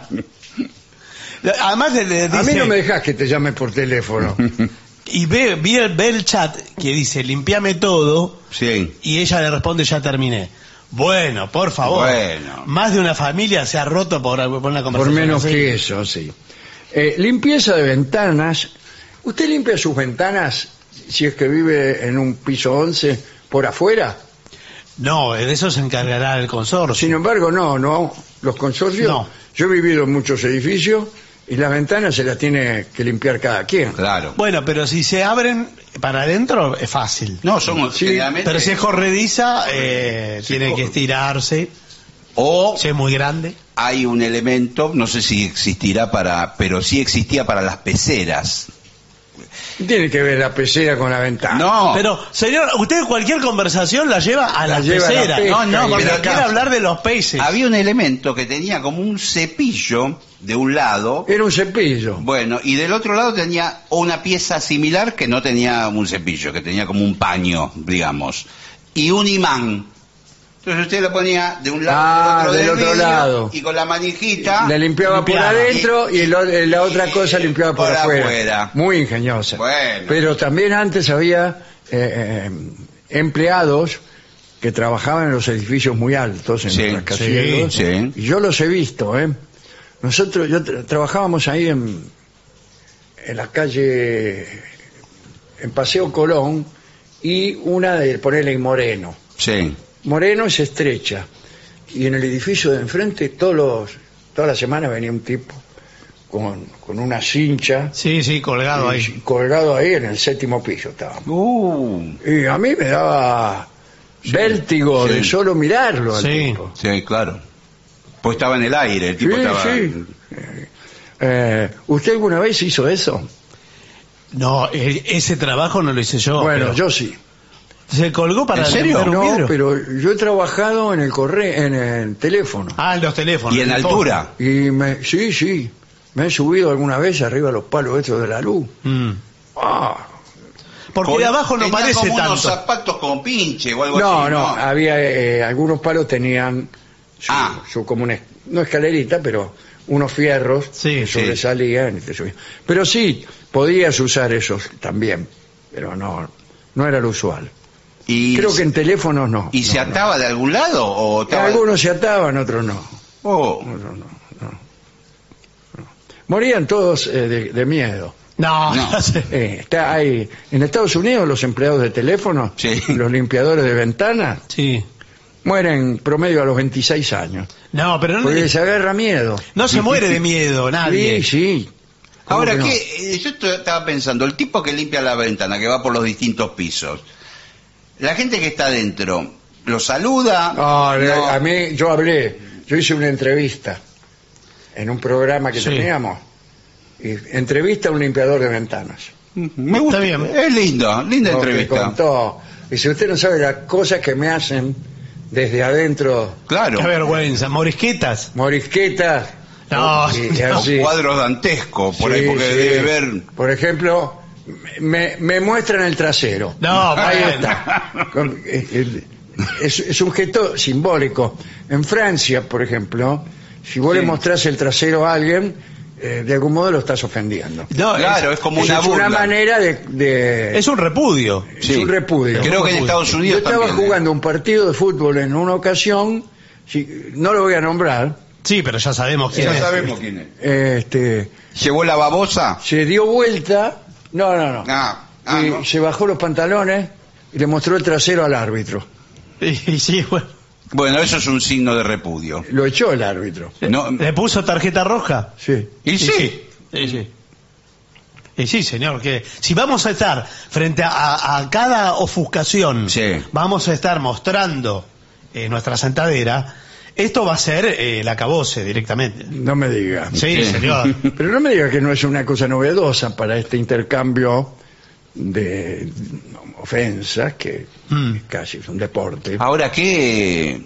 Además le dice... A mí no me dejas que te llame por teléfono. Y ve el chat que dice, limpiame todo, Sí. y ella le responde, ya terminé. Bueno, por favor. Bueno. Más de una familia se ha roto por una conversación Por menos así. que eso, sí. Limpieza de ventanas. ¿Usted limpia sus ventanas si es que vive en un piso 11 por afuera? No, de eso se encargará el consorcio. Sin embargo, no. Los consorcios. No. Yo he vivido en muchos edificios y las ventanas se las tiene que limpiar cada quien. Claro. Bueno, pero si se abren para adentro es fácil. No, son Sí, generalmente... Pero si es corrediza, tiene que estirarse. O Si es muy grande. hay un elemento, no sé si existirá pero sí existía para las peceras. Tiene que ver la pecera con la ventana. No, Pero, señor, usted cualquier conversación la lleva a la lleva a la pecera. pesca, No, porque pero quiere acá- hablar de los peces. había un elemento que tenía como un cepillo de un lado, Era un cepillo. bueno, y del otro lado tenía una pieza similar que no tenía un cepillo, que tenía como un paño, digamos, y un imán. Entonces usted lo ponía de un lado del del otro medio, lado. y con la manijita Le limpiaba por Limpiaba. adentro y la otra cosa limpiaba por afuera. afuera. Muy ingeniosa. Bueno. Pero también antes había empleados que trabajaban en los edificios muy altos, en Sí, los rascacielos. sí, sí. Y yo los he visto, ¿eh? Nosotros, trabajábamos ahí en la calle, en Paseo Colón, y una de, ponerle Moreno. Sí. Moreno es estrecha. Y en el edificio de enfrente, todas las semanas venía un tipo con una cincha. Sí, colgado y ahí. colgado ahí en el 7º piso estábamos. Y a mí me daba vértigo sí. de solo mirarlo al Sí. tipo. Sí, claro. Pues estaba en el aire, el tipo Sí, estaba... sí. ¿Usted alguna vez hizo eso? No, ese trabajo no lo hice yo. Bueno, pero yo sí. ¿se colgó para ¿En serio? limpiar un No, vidrio? pero yo he trabajado en el teléfono. Ah, en los teléfonos. Y en altura. Y sí, me he subido alguna vez arriba a los palos estos de la luz. Mm. Ah, Porque de abajo no Tenía parece como tanto. unos zapatos con pinche o algo no, así. no, había algunos palos tenían su como una, no escalerita, pero unos fierros Sí, que sí. sobresalían y te subían. Pero sí, podías usar esos también, pero no era lo usual. Y, Creo que en teléfonos no. ¿Y se ataba de algún lado o estaba... Algunos se ataban, otros no. Oh, Morían todos de miedo. No, No. no sé. Está ahí en Estados Unidos los empleados de teléfono, Sí. los limpiadores de ventanas, Sí. mueren promedio a los 26 años. No, pero no, Porque les agarra miedo. no se muere de miedo nadie. Sí. ¿Cómo ahora, que no? yo estaba pensando, el tipo que limpia la ventana, que va por los distintos pisos, la gente que está adentro, ¿lo saluda? No. A mí, yo hice una entrevista en un programa que Sí. teníamos. Y entrevista a un limpiador de ventanas. Me gusta. Está bien. Es linda Que entrevista. contó. Y si usted no sabe las cosas que me hacen desde adentro, Claro. Qué vergüenza. Morisquetas. morisquetas. No, y no. así. Cuadros dantescos, por ahí, Sí, porque sí. debe ver... Por ejemplo, me muestran el trasero. No, Ahí bueno. está. Es un gesto simbólico. En Francia, por ejemplo, si vos Sí. le mostrás el trasero a alguien, de algún modo lo estás ofendiendo. No, Claro, es como Esa una es burla. una manera de es un repudio. es un repudio. Creo que en Estados Yo Unidos estaba también, ¿eh? jugando un partido de fútbol en una ocasión, no lo voy a nombrar, Sí, pero ya sabemos quién Ya es. sabemos quién es. ¿Llevó la babosa? se dio vuelta, no, y No. se bajó los pantalones y le mostró el trasero al árbitro. Y sí, bueno. Bueno, eso es un signo de repudio. Lo echó el árbitro. No, ¿Le puso tarjeta roja? Sí. y sí. Y sí, señor, que si vamos a estar frente a cada ofuscación, Sí. vamos a estar mostrando nuestra sentadera, esto va a ser el acabose directamente. No me diga. Sí, señor. Pero no me diga que no es una cosa novedosa para este intercambio de ofensas, que casi es un deporte. Ahora, qué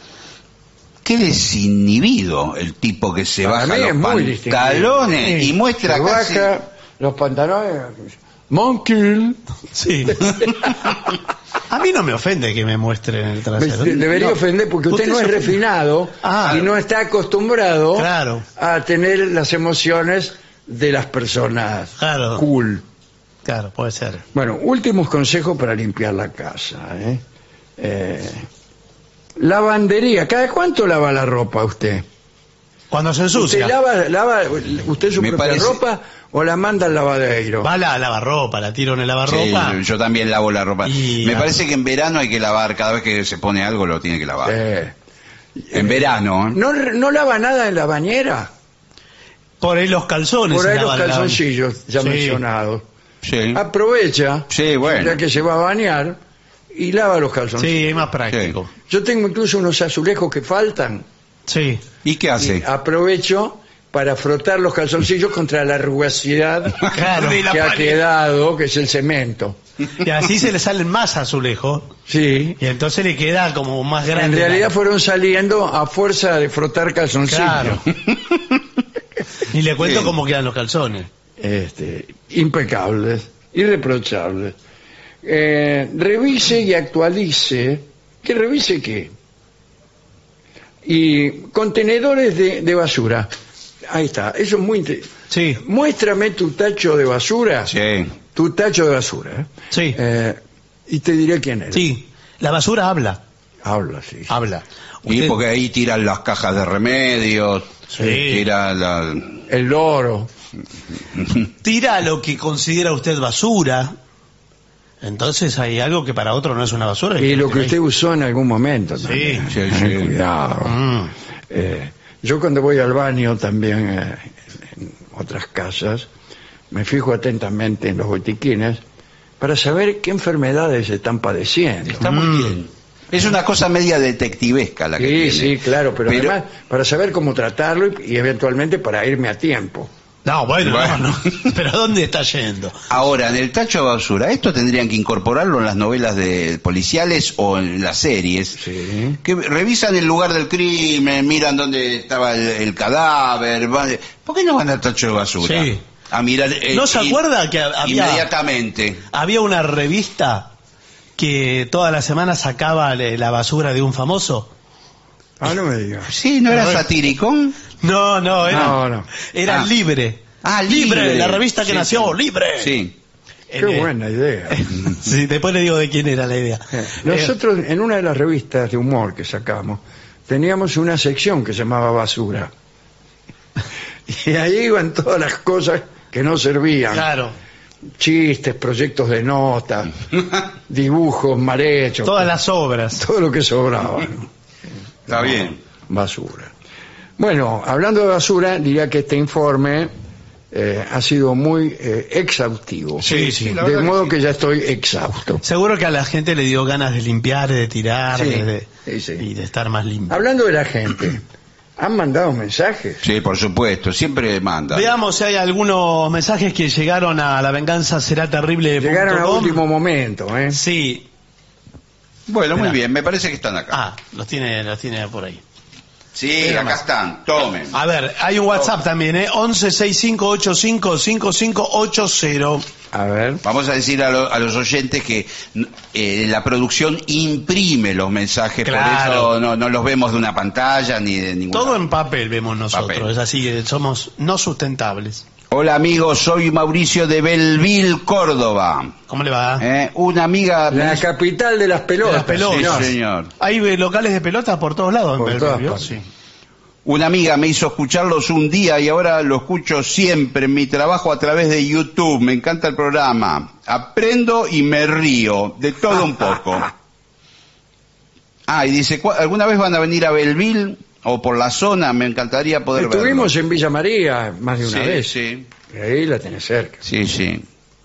desinhibido el tipo que se Para baja mí los es muy distinguido. pantalones y muestra Se casi... baja los pantalones. Monkey. Sí. A mí no me ofende que me muestren el trasero. Debería No. ofender porque usted no se es ofende. refinado Ah. y no está acostumbrado Claro. a tener las emociones de las personas Claro. cool. Claro, puede ser. Bueno, últimos consejos para limpiar la casa. Lavandería. ¿Cada cuánto lava la ropa usted? Cuando se ¿Usted ensucia. lava usted su Me propia parece- ropa o la manda al lavadero? Va a la lavarropa, la tiro en el lavarropa. Sí, yo también lavo la ropa. Y- Me parece que en verano hay que lavar, cada vez que se pone algo lo tiene que lavar. En verano, ¿eh? ¿No lava nada en la bañera? Por ahí los calzones. Por ahí se los lavan la- calzoncillos ya Sí. mencionados. Sí. Aprovecha, Sí, bueno. ya que se va a bañar, y lava los calzoncillos. Sí, es más práctico. Yo tengo incluso unos azulejos que faltan. Sí. ¿Y qué Y hace? aprovecho para frotar los calzoncillos contra la rugosidad Claro. que ha quedado, que es el cemento. Y así se le salen más azulejos. Sí. Y entonces le queda como más grande. En realidad fueron saliendo a fuerza de frotar calzoncillos. Claro. Y le cuento Bien. cómo quedan los calzones. Impecables, irreprochables. Revise y actualice. ¿Que revise qué? Y contenedores de basura. Ahí está, eso es muy interesante. Sí, Muéstrame tu tacho de basura. Sí. Tu tacho de basura. sí, Y te diré quién es. sí. La basura habla. Habla, sí. Habla. Y Usted- porque ahí tiran las cajas de remedios, Sí. tira la... El loro. tira lo que considera usted basura. Entonces hay algo que para otro no es una basura. Y lo que hay- usted usó en algún momento también. Sí, sí. Cuidado. Mm. Yo cuando voy al baño también en otras casas, me fijo atentamente en los botiquines para saber qué enfermedades están padeciendo. Está muy bien. Es una cosa media detectivesca la que Sí, tiene. sí, claro, pero además para saber cómo tratarlo y eventualmente para irme a tiempo. No, bueno, Bueno. no. Pero ¿dónde está yendo? Ahora, en el tacho de basura, esto tendrían que incorporarlo en las novelas de policiales o en las series, Sí. que revisan el lugar del crimen, miran dónde estaba el cadáver. ¿Por qué no van al tacho de basura? Sí. A mirar. ¿No se acuerda que había, Inmediatamente. había una revista que toda la semana sacaba la basura de un famoso? Ah, no me digas. Sí, ¿no era Satiricón? No, no, era, No. era Ah. Libre. Ah, Libre. La revista que Sí, nació, sí. Libre. Sí. Qué En, buena idea. Sí, después le digo de quién era la idea. Nosotros en una de las revistas de humor que sacamos teníamos una sección que se llamaba Basura. Y ahí iban todas las cosas que no servían. Claro, Chistes, proyectos de nota, dibujos mal hechos. todas las obras. Todo lo que sobraba. Está bien. Basura. Bueno, hablando de basura, diría que este informe ha sido muy exhaustivo. Sí, sí. la De verdad modo que que ya estoy exhausto. Seguro que a la gente le dio ganas de limpiar, de tirar, Sí, de- sí. y de estar más limpio. Hablando de la gente, ¿han mandado mensajes? Sí, por supuesto, siempre manda. Veamos si hay algunos mensajes que llegaron a lavenganzaseraterrible.com. Llegaron a último momento, ¿eh? Sí. Bueno, muy Mirá. bien, me parece que están acá. Ah, los tiene por ahí. Sí, Mira acá más. están, tomen. A ver, hay un WhatsApp también, ¿eh? 1165855580. A ver. Vamos a decir a los oyentes que la producción imprime los mensajes, Claro. por eso no los vemos de una pantalla ni de ninguna. Todo en papel vemos nosotros, Papel. es así que somos no sustentables. Hola amigos, soy Mauricio de Belleville, Córdoba. ¿Cómo le va? Una amiga... La capital de las De pelotas. las pelotas. Sí, señor. Hay locales de pelotas por todos lados. Por en todas Belleville, partes. sí. Una amiga me hizo escucharlos un día y ahora lo escucho siempre en mi trabajo a través de YouTube. Me encanta el programa. Aprendo y me río, de todo un poco. Y dice, ¿alguna vez van a venir a Belleville o por la zona? Me encantaría poder Estuvimos verlo. en Villa María más de una Sí, vez. sí. Ahí la tenés cerca. Sí, sí.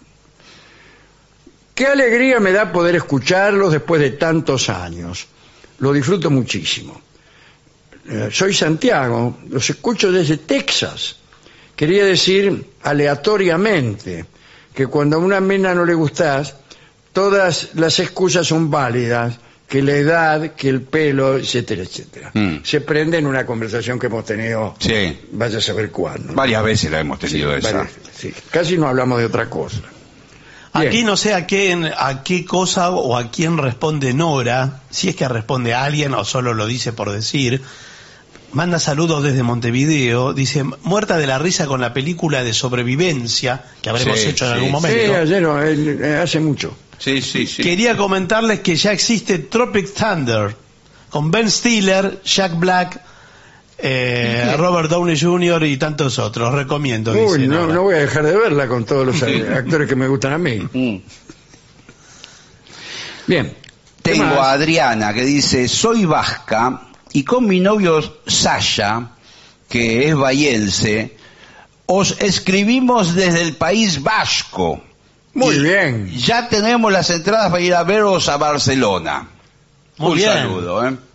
Qué alegría me da poder escucharlos después de tantos años. Lo disfruto muchísimo. Soy Santiago, los escucho desde Texas. Quería decir aleatoriamente que cuando a una mina no le gustás, todas las excusas son válidas, que la edad, que el pelo, etcétera, etcétera. Se prende en una conversación que hemos tenido, Sí. vaya a saber cuándo. Varias veces la hemos tenido esa. Varias, sí. Casi no hablamos de otra cosa. Bien. Aquí no sé a qué cosa o a quién responde Nora, si es que responde a alguien o solo lo dice por decir. Manda saludos desde Montevideo, dice, muerta de la risa con la película de sobrevivencia que habremos Sí, hecho en sí, algún sí. momento. Sí, ayer, no, hace mucho. Sí, sí, sí. Quería comentarles que ya existe Tropic Thunder con Ben Stiller, Jack Black, Robert Downey Jr. y tantos otros. Recomiendo. Uy, dice no, Nora. no voy a dejar de verla con todos los actores que me gustan a mí. Bien. ¿Qué Tengo más? a Adriana que dice, soy vasca y con mi novio Sasha, que es bahiense, os escribimos desde el País Vasco. Muy Y bien. Ya tenemos las entradas para ir a veros a Barcelona. Muy Un bien. saludo, ¿eh?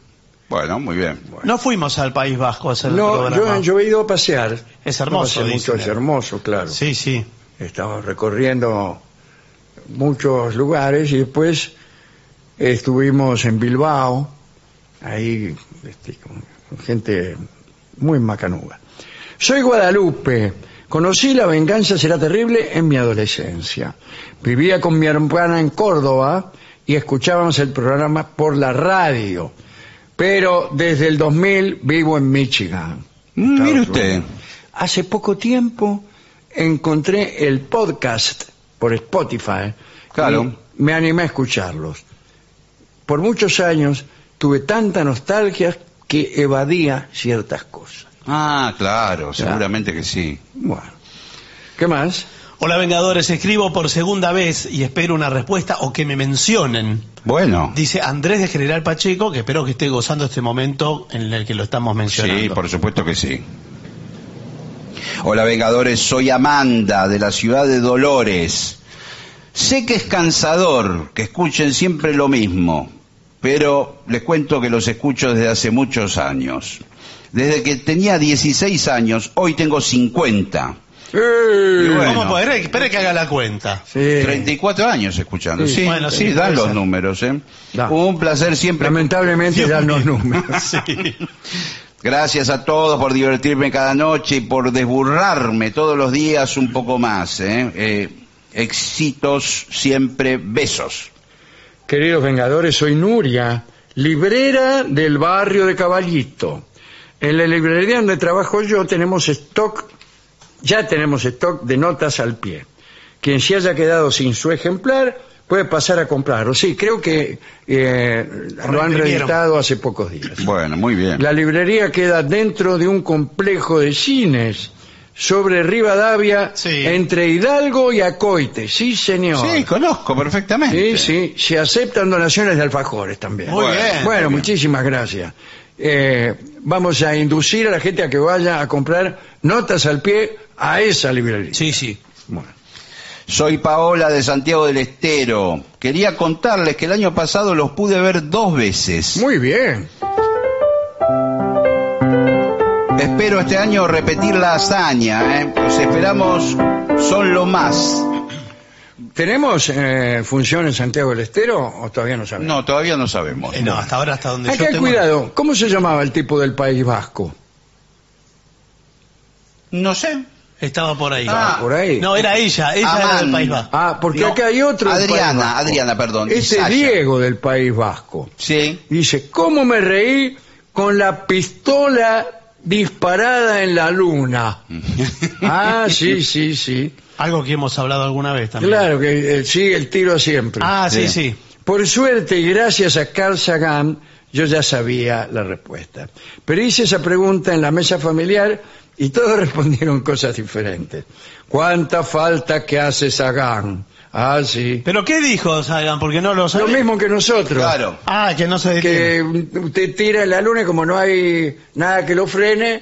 Bueno, muy bien. No fuimos al País Vasco a hacer el No, programa. yo he ido a pasear. Es hermoso, No hace mucho, dicen. es hermoso, claro. Sí, sí. Estamos recorriendo muchos lugares y después estuvimos en Bilbao, ahí con gente muy macanuda. Soy Guadalupe. Conocí La venganza será terrible en mi adolescencia. Vivía con mi hermana en Córdoba y escuchábamos el programa por la radio. Pero desde el 2000 vivo en Michigan. Mire Estados usted. Unidos. Hace poco tiempo encontré el podcast por Spotify. Claro. Y me animé a escucharlos. Por muchos años tuve tanta nostalgia que evadía ciertas cosas. Ah, claro, seguramente que sí. Bueno, ¿qué más? Hola Vengadores, escribo por segunda vez y espero una respuesta o que me mencionen. Bueno. Dice Andrés de General Pacheco, que espero que esté gozando este momento en el que lo estamos mencionando. Sí, por supuesto que sí. Hola Vengadores, soy Amanda de la ciudad de Dolores. Sé que es cansador que escuchen siempre lo mismo, pero les cuento que los escucho desde hace muchos años. Desde que tenía 16 años, hoy tengo 50. Y bueno, ¿Cómo puede? Espere que haga la cuenta. Sí. 34 años escuchando. Sí. Sí, Bueno, sí, sí, dan puede los ser. números, ¿eh? Da. Un placer siempre. Lamentablemente dan los números. Sí. Gracias a todos por divertirme cada noche y por desburrarme todos los días un poco más, ¿eh? Éxitos siempre, besos. Queridos Vengadores, soy Nuria, librera del barrio de Caballito. En la librería donde trabajo yo ya tenemos stock de notas al pie. Quien se haya quedado sin su ejemplar puede pasar a comprarlo. Sí, creo que lo han reeditado hace pocos días. Bueno, muy bien. La librería queda dentro de un complejo de cines sobre Rivadavia, Sí. entre Hidalgo y Acoite. Sí, señor. Sí, conozco perfectamente. Sí, sí. Se aceptan donaciones de alfajores también. Muy bien. Bueno, muchísimas gracias. Vamos a inducir a la gente a que vaya a comprar notas al pie a esa librería. Sí, sí. Bueno. Soy Paola de Santiago del Estero. Quería contarles que el año pasado los pude ver 2 veces. Muy bien. Espero este año repetir la hazaña, ¿eh? Los esperamos, son lo más. ¿Tenemos función en Santiago del Estero o todavía no sabemos? No, todavía no sabemos. No, hasta ahora, hasta donde Hay yo que tengo... cuidado. ¿Cómo se llamaba el tipo del País Vasco? No sé. Estaba por ahí. Ah, Por ahí. No, era ella era Amanda. del País Vasco. Ah, porque No, acá hay otro del País Adriana, Vasco. Adriana, perdón. y Este Sasha. Diego del País Vasco. Sí. Dice, ¿cómo me reí con la pistola disparada en la luna? Ah, sí, sí, sí. Algo que hemos hablado alguna vez también. Claro que sigue el tiro siempre. Ah, sí, Sí. sí. Por suerte y gracias a Carl Sagan, yo ya sabía la respuesta. Pero hice esa pregunta en la mesa familiar y todos respondieron cosas diferentes. ¿Cuánta falta que hace Sagan? Ah, sí. ¿Pero qué dijo Sagan? Porque no lo Lo sabe. mismo que nosotros. Claro. Ah, que no se detiene. Que usted tira en la luna y como no hay nada que lo frene,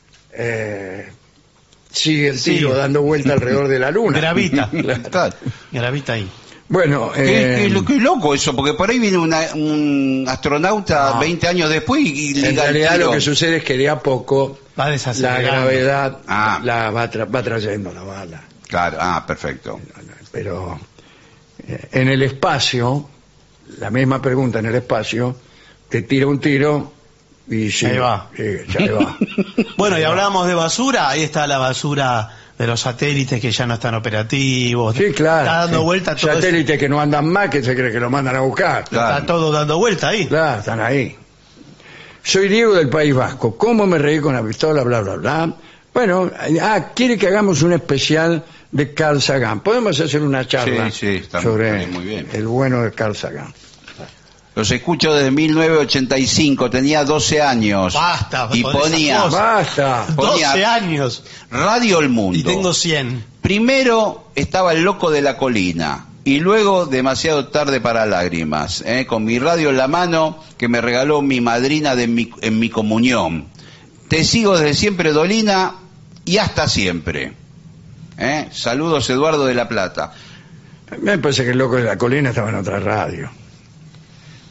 sigue el tiro Sí. dando vuelta alrededor de la luna. Gravita. Claro. Gravita ahí. Bueno, Qué loco eso, porque por ahí viene un astronauta 20 años después y en liga el realidad tiro. lo que sucede es que de a poco Va la desacelerando. gravedad Ah. la va trayendo la bala. Claro, perfecto. Pero en el espacio, la misma pregunta en el espacio, te tira un tiro y sí, Ahí va. sí, ya le va. Bueno, y hablábamos de basura. Ahí está la basura de los satélites que ya no están operativos. Sí, claro. Está dando sí. vuelta todo eso. Satélites que no andan más, que se cree que lo mandan a buscar. Claro. Está todo dando vuelta ahí. Claro, están ahí. Soy Diego del País Vasco. ¿Cómo me reí con la pistola? Bla, bla, bla. Bueno, quiere que hagamos un especial de Carl Sagan. Podemos hacer una charla Sí, sí, está sobre muy bien. el bueno de Carl Sagan. Los escucho desde 1985, tenía 12 años. Basta, Y con esas ponía cosas. ¡Basta! Ponía- 12 años. Radio El Mundo. Y tengo 100. Primero estaba El Loco de la Colina y luego Demasiado Tarde para Lágrimas, con mi radio en la mano que me regaló mi madrina en mi comunión. Te sigo desde siempre, Dolina, y hasta siempre. Saludos, Eduardo de La Plata. Me parece que el loco de la colina estaba en otra radio.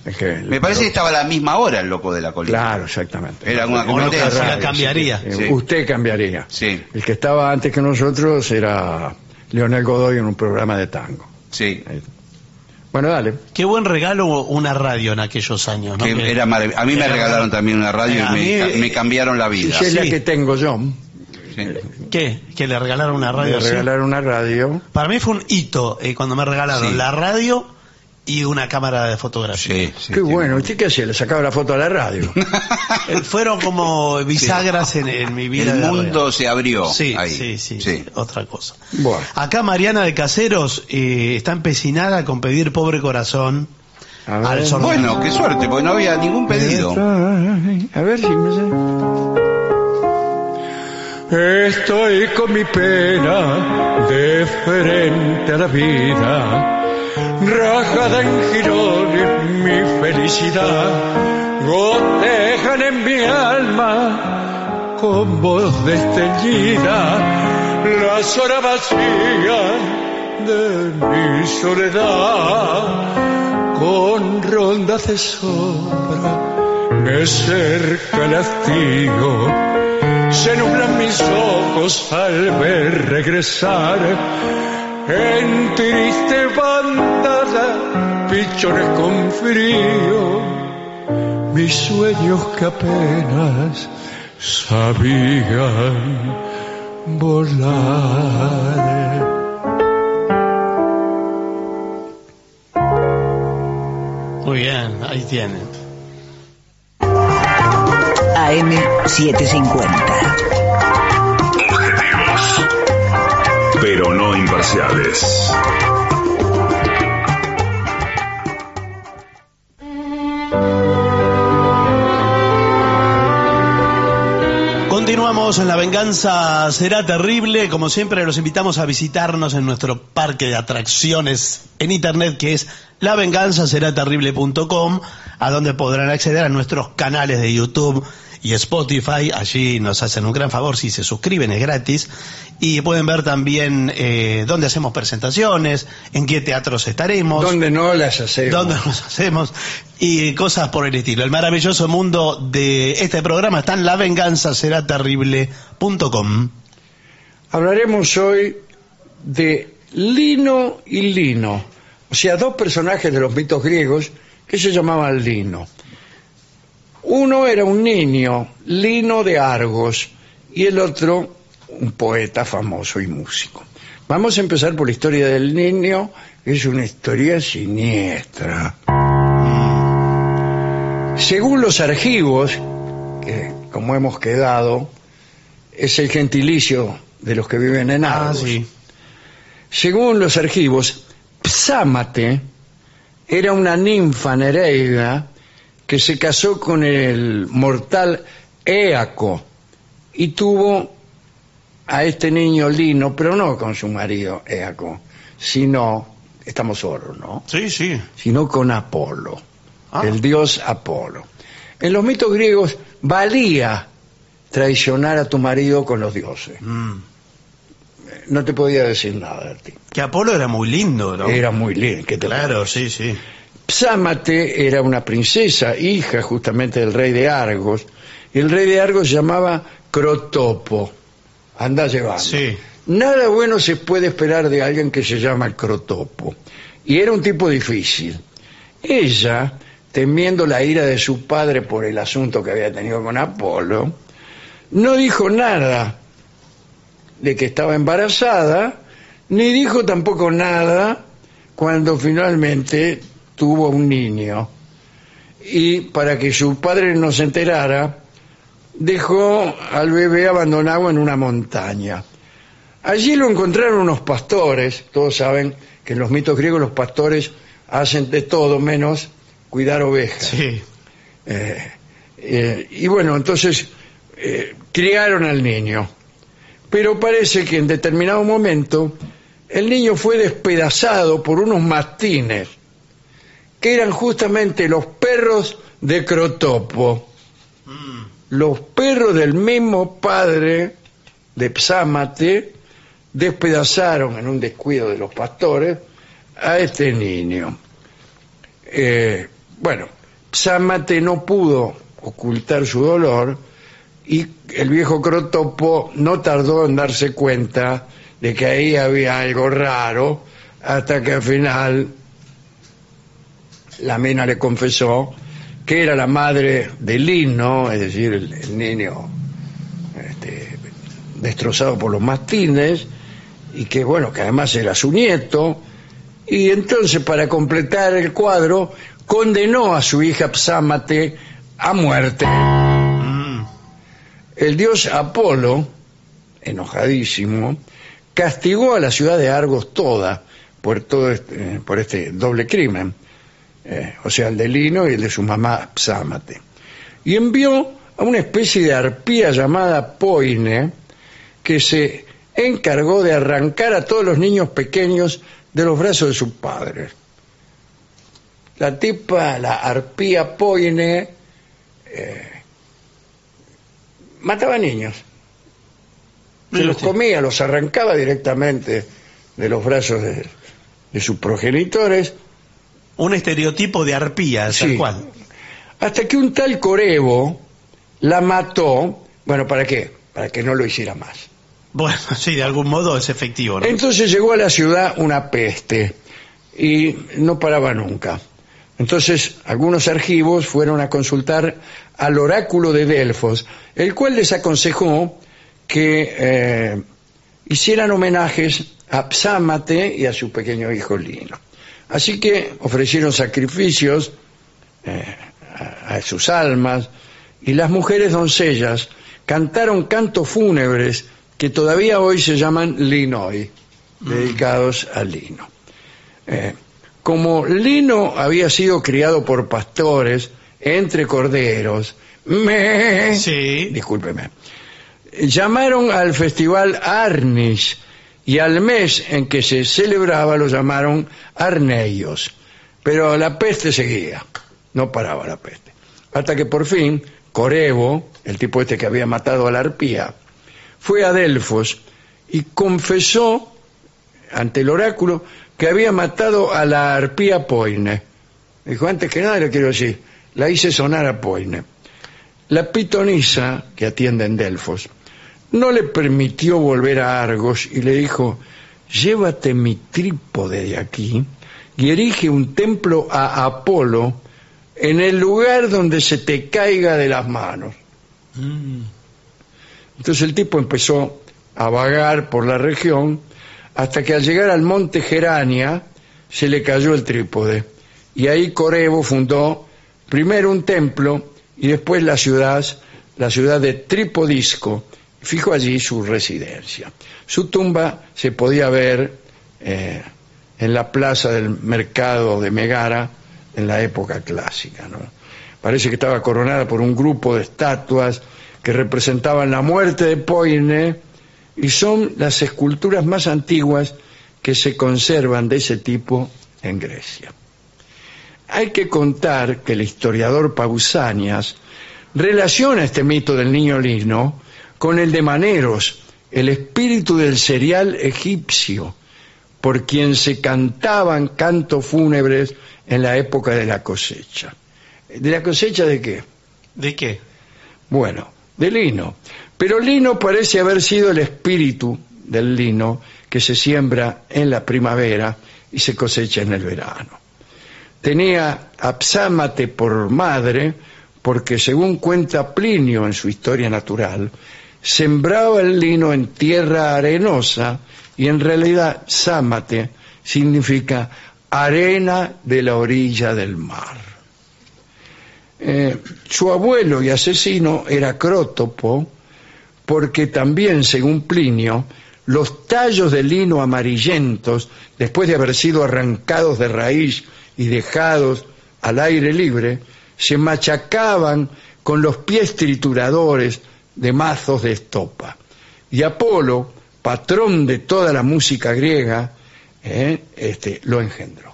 Es que Me parece que estaba a la misma hora el loco de la colina. Claro, exactamente. Era una En otra competencia. radio, La cambiaría. sí. Sí. Usted cambiaría. Sí. El que estaba antes que nosotros era Leonel Godoy en un programa de tango. Sí. Bueno, dale. Qué buen regalo una radio en aquellos años, ¿no? Que Que- era a mí me era- regalaron también una radio A y mí- me cambiaron la vida. Esa es la Sí. que tengo yo. Sí. ¿Qué? Que le regalaron una Me radio. ¿sí? regalaron una radio. Para mí fue un hito cuando me regalaron Sí. la radio y una cámara de fotografía. Sí, sí, Qué sí. bueno. ¿Usted qué hacía? ¿Le sacaba la foto a la radio? Fueron como bisagras en mi vida. El de mundo radio. se abrió Sí, ahí. sí, otra cosa. Bueno. Acá Mariana de Caseros está empecinada con pedir Pobre Corazón A ver. al sorteo. Bueno, qué suerte, porque no había ningún pedido. A ver si me sé. Estoy con mi pena de frente a la vida, rajada en girones mi felicidad, gotejan en mi alma con voz desteñida las horas vacías de mi soledad, con rondas de sombra me cerca el hastío. Se nublan mis ojos al ver regresar en triste bandada pichones con frío, mis sueños que apenas sabían volar. Muy bien, ahí tienen. AM750. Objetivos, pero no imparciales. Continuamos en La Venganza Será Terrible. Como siempre, los invitamos a visitarnos en nuestro parque de atracciones en internet, que es lavenganzaseraterrible.com, a donde podrán acceder a nuestros canales de YouTube y Spotify. Allí nos hacen un gran favor si se suscriben, es gratis. Y pueden ver también dónde hacemos presentaciones, en qué teatros estaremos. ¿Dónde no las hacemos? ¿Dónde nos hacemos? Y cosas por el estilo. El maravilloso mundo de este programa está en lavenganzaseraterrible.com. Hablaremos hoy de Lino y Lino, o sea, dos personajes de los mitos griegos que se llamaban Lino. Uno era un niño, Lino de Argos, y el otro un poeta famoso y músico. Vamos a empezar por la historia del niño, que es una historia siniestra. Según los argivos, que como hemos quedado, es el gentilicio de los que viven en Argos. sí. Según los argivos, Psámate era una ninfa nereiga que se casó con el mortal Éaco y tuvo a este niño Lino, pero no con su marido Éaco, sino, estamos solos, ¿no? Sí, sí. Sino con Apolo, Ah. el dios Apolo. En los mitos griegos valía traicionar a tu marido con los dioses. No te podía decir nada a ti. Que Apolo era muy lindo, ¿no? Era muy lindo. ¿qué te Claro, parece? sí, sí. Psámate era una princesa, hija justamente del rey de Argos. Y el rey de Argos se llamaba Crotopo. Anda llevando. Sí. Nada bueno se puede esperar de alguien que se llama Crotopo. Y era un tipo difícil. Ella, temiendo la ira de su padre por el asunto que había tenido con Apolo, no dijo nada de que estaba embarazada, ni dijo tampoco nada cuando finalmente tuvo un niño. Y para que su padre no se enterara, dejó al bebé abandonado en una montaña. Allí lo encontraron unos pastores. Todos saben que en los mitos griegos los pastores hacen de todo menos cuidar ovejas. Sí. Y bueno, entonces criaron al niño. Pero parece que en determinado momento el niño fue despedazado por unos mastines, que eran justamente los perros de Crotopo. Los perros del mismo padre de Psámate despedazaron en un descuido de los pastores a este niño. Bueno, Psámate no pudo ocultar su dolor y el viejo Crotopo no tardó en darse cuenta de que ahí había algo raro, hasta que al final la mina le confesó que era la madre de Lino, es decir, el niño destrozado por los mastines, y que bueno, que además era su nieto, y entonces para completar el cuadro condenó a su hija Psámate a muerte. El dios Apolo, enojadísimo, castigó a la ciudad de Argos toda por este doble crimen, o sea, el de Lino y el de su mamá Psámate, y envió a una especie de arpía llamada Poine, que se encargó de arrancar a todos los niños pequeños de los brazos de sus padres. La arpía Poine, mataba niños, se los comía, los arrancaba directamente de los brazos de sus progenitores. Un estereotipo de arpía, Sí. tal cual. Hasta que un tal Corebo la mató. Bueno, ¿para qué? Para que no lo hiciera más. Bueno, sí, de algún modo es efectivo, ¿no? Entonces llegó a la ciudad una peste y no paraba nunca. Entonces algunos argivos fueron a consultar al oráculo de Delfos, el cual les aconsejó que hicieran homenajes a Psámate y a su pequeño hijo Lino. Así que ofrecieron sacrificios a sus almas, y las mujeres doncellas cantaron cantos fúnebres que todavía hoy se llaman linoi, dedicados a Lino. Como Lino había sido criado por pastores entre corderos, Sí. discúlpeme, llamaron al festival Arnis, y al mes en que se celebraba lo llamaron Arneios. Pero la peste seguía, no paraba la peste. Hasta que por fin Corebo, el tipo que había matado a la arpía, fue a Delfos y confesó ante el oráculo que había matado a la arpía Poine. Dijo, antes que nada le quiero decir, la hice sonar a Poine. La pitonisa, que atiende en Delfos, no le permitió volver a Argos y le dijo, llévate mi trípode de aquí y erige un templo a Apolo en el lugar donde se te caiga de las manos. Entonces el tipo empezó a vagar por la región hasta que al llegar al monte Gerania se le cayó el trípode, y ahí Corebo fundó primero un templo y después la ciudad de Tripodisco. Fijó allí su residencia. Su tumba se podía ver en la plaza del mercado de Megara en la época clásica, ¿no? Parece que estaba coronada por un grupo de estatuas que representaban la muerte de Poine, y son las esculturas más antiguas que se conservan de ese tipo en Grecia. Hay que contar que el historiador Pausanias relaciona este mito del niño Lino con el de Maneros, el espíritu del cereal egipcio, por quien se cantaban cantos fúnebres en la época de la cosecha. ¿De la cosecha de qué? ¿De qué? Bueno, de lino. Pero Lino parece haber sido el espíritu del lino que se siembra en la primavera y se cosecha en el verano. Tenía a Psámate por madre porque, según cuenta Plinio en su Historia Natural, sembraba el lino en tierra arenosa, y en realidad Psámate significa arena de la orilla del mar. Su abuelo y asesino era Crótopo, porque también, según Plinio, los tallos de lino amarillentos, después de haber sido arrancados de raíz y dejados al aire libre, se machacaban con los pies trituradores de mazos de estopa. Y Apolo, patrón de toda la música griega, lo engendró.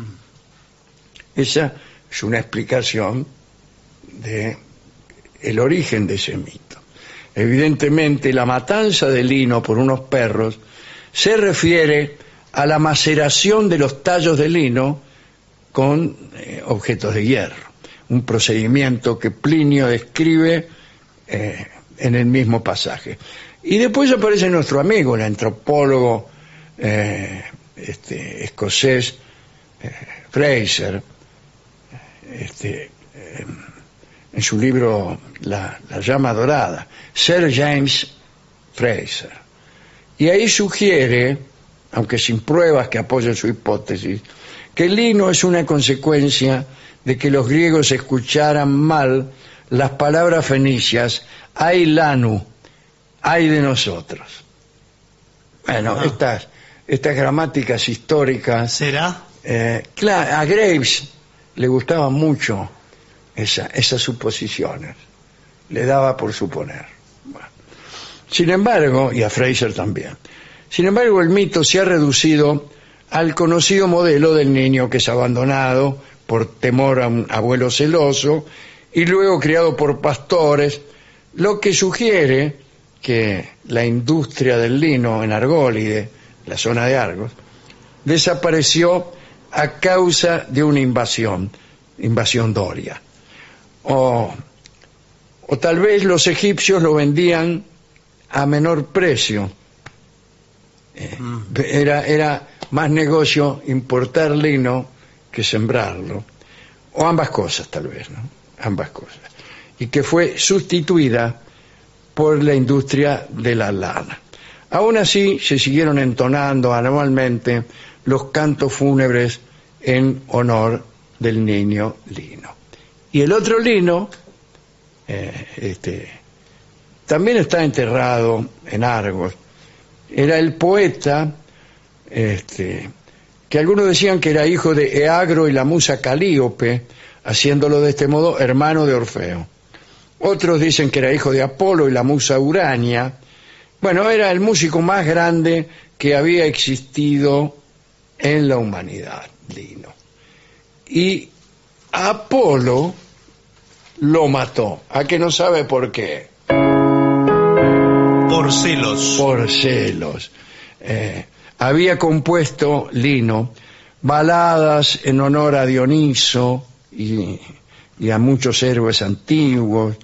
Esa es una explicación de el origen de ese mito. Evidentemente, la matanza de lino por unos perros se refiere a la maceración de los tallos de lino con objetos de hierro. un procedimiento que Plinio describe en el mismo pasaje. Y después aparece nuestro amigo, el antropólogo escocés Fraser, en su libro La llama dorada, Sir James Fraser. Y ahí sugiere, aunque sin pruebas que apoyen su hipótesis, que el lino es una consecuencia de que los griegos escucharan mal las palabras fenicias ai lanu, ay de nosotros. Bueno, estas gramáticas históricas. ¿Será? Claro, a Graves le gustaban mucho esas suposiciones. Le daba por suponer. Bueno. Sin embargo, y a Fraser también, sin embargo el mito se ha reducido al conocido modelo del niño que es abandonado por temor a un abuelo celoso y luego criado por pastores, lo que sugiere que la industria del lino en Argólide, la zona de Argos, desapareció a causa de una invasión doria. O tal vez los egipcios lo vendían a menor precio. Era más negocio importar lino que sembrarlo. O ambas cosas, tal vez, ¿no? Ambas cosas. Y que fue sustituida por la industria de la lana. Aún así, se siguieron entonando anualmente los cantos fúnebres en honor del niño lino. Y el otro lino, también está enterrado en Argos. Era el poeta, que algunos decían que era hijo de Eagro y la musa Calíope, haciéndolo de este modo hermano de Orfeo. Otros dicen que era hijo de Apolo y la musa Urania. Bueno, era el músico más grande que había existido en la humanidad, Lino. Y Apolo lo mató. ¿A que no sabe por qué? Por celos. Por celos. Había compuesto Lino baladas en honor a Dioniso y a muchos héroes antiguos.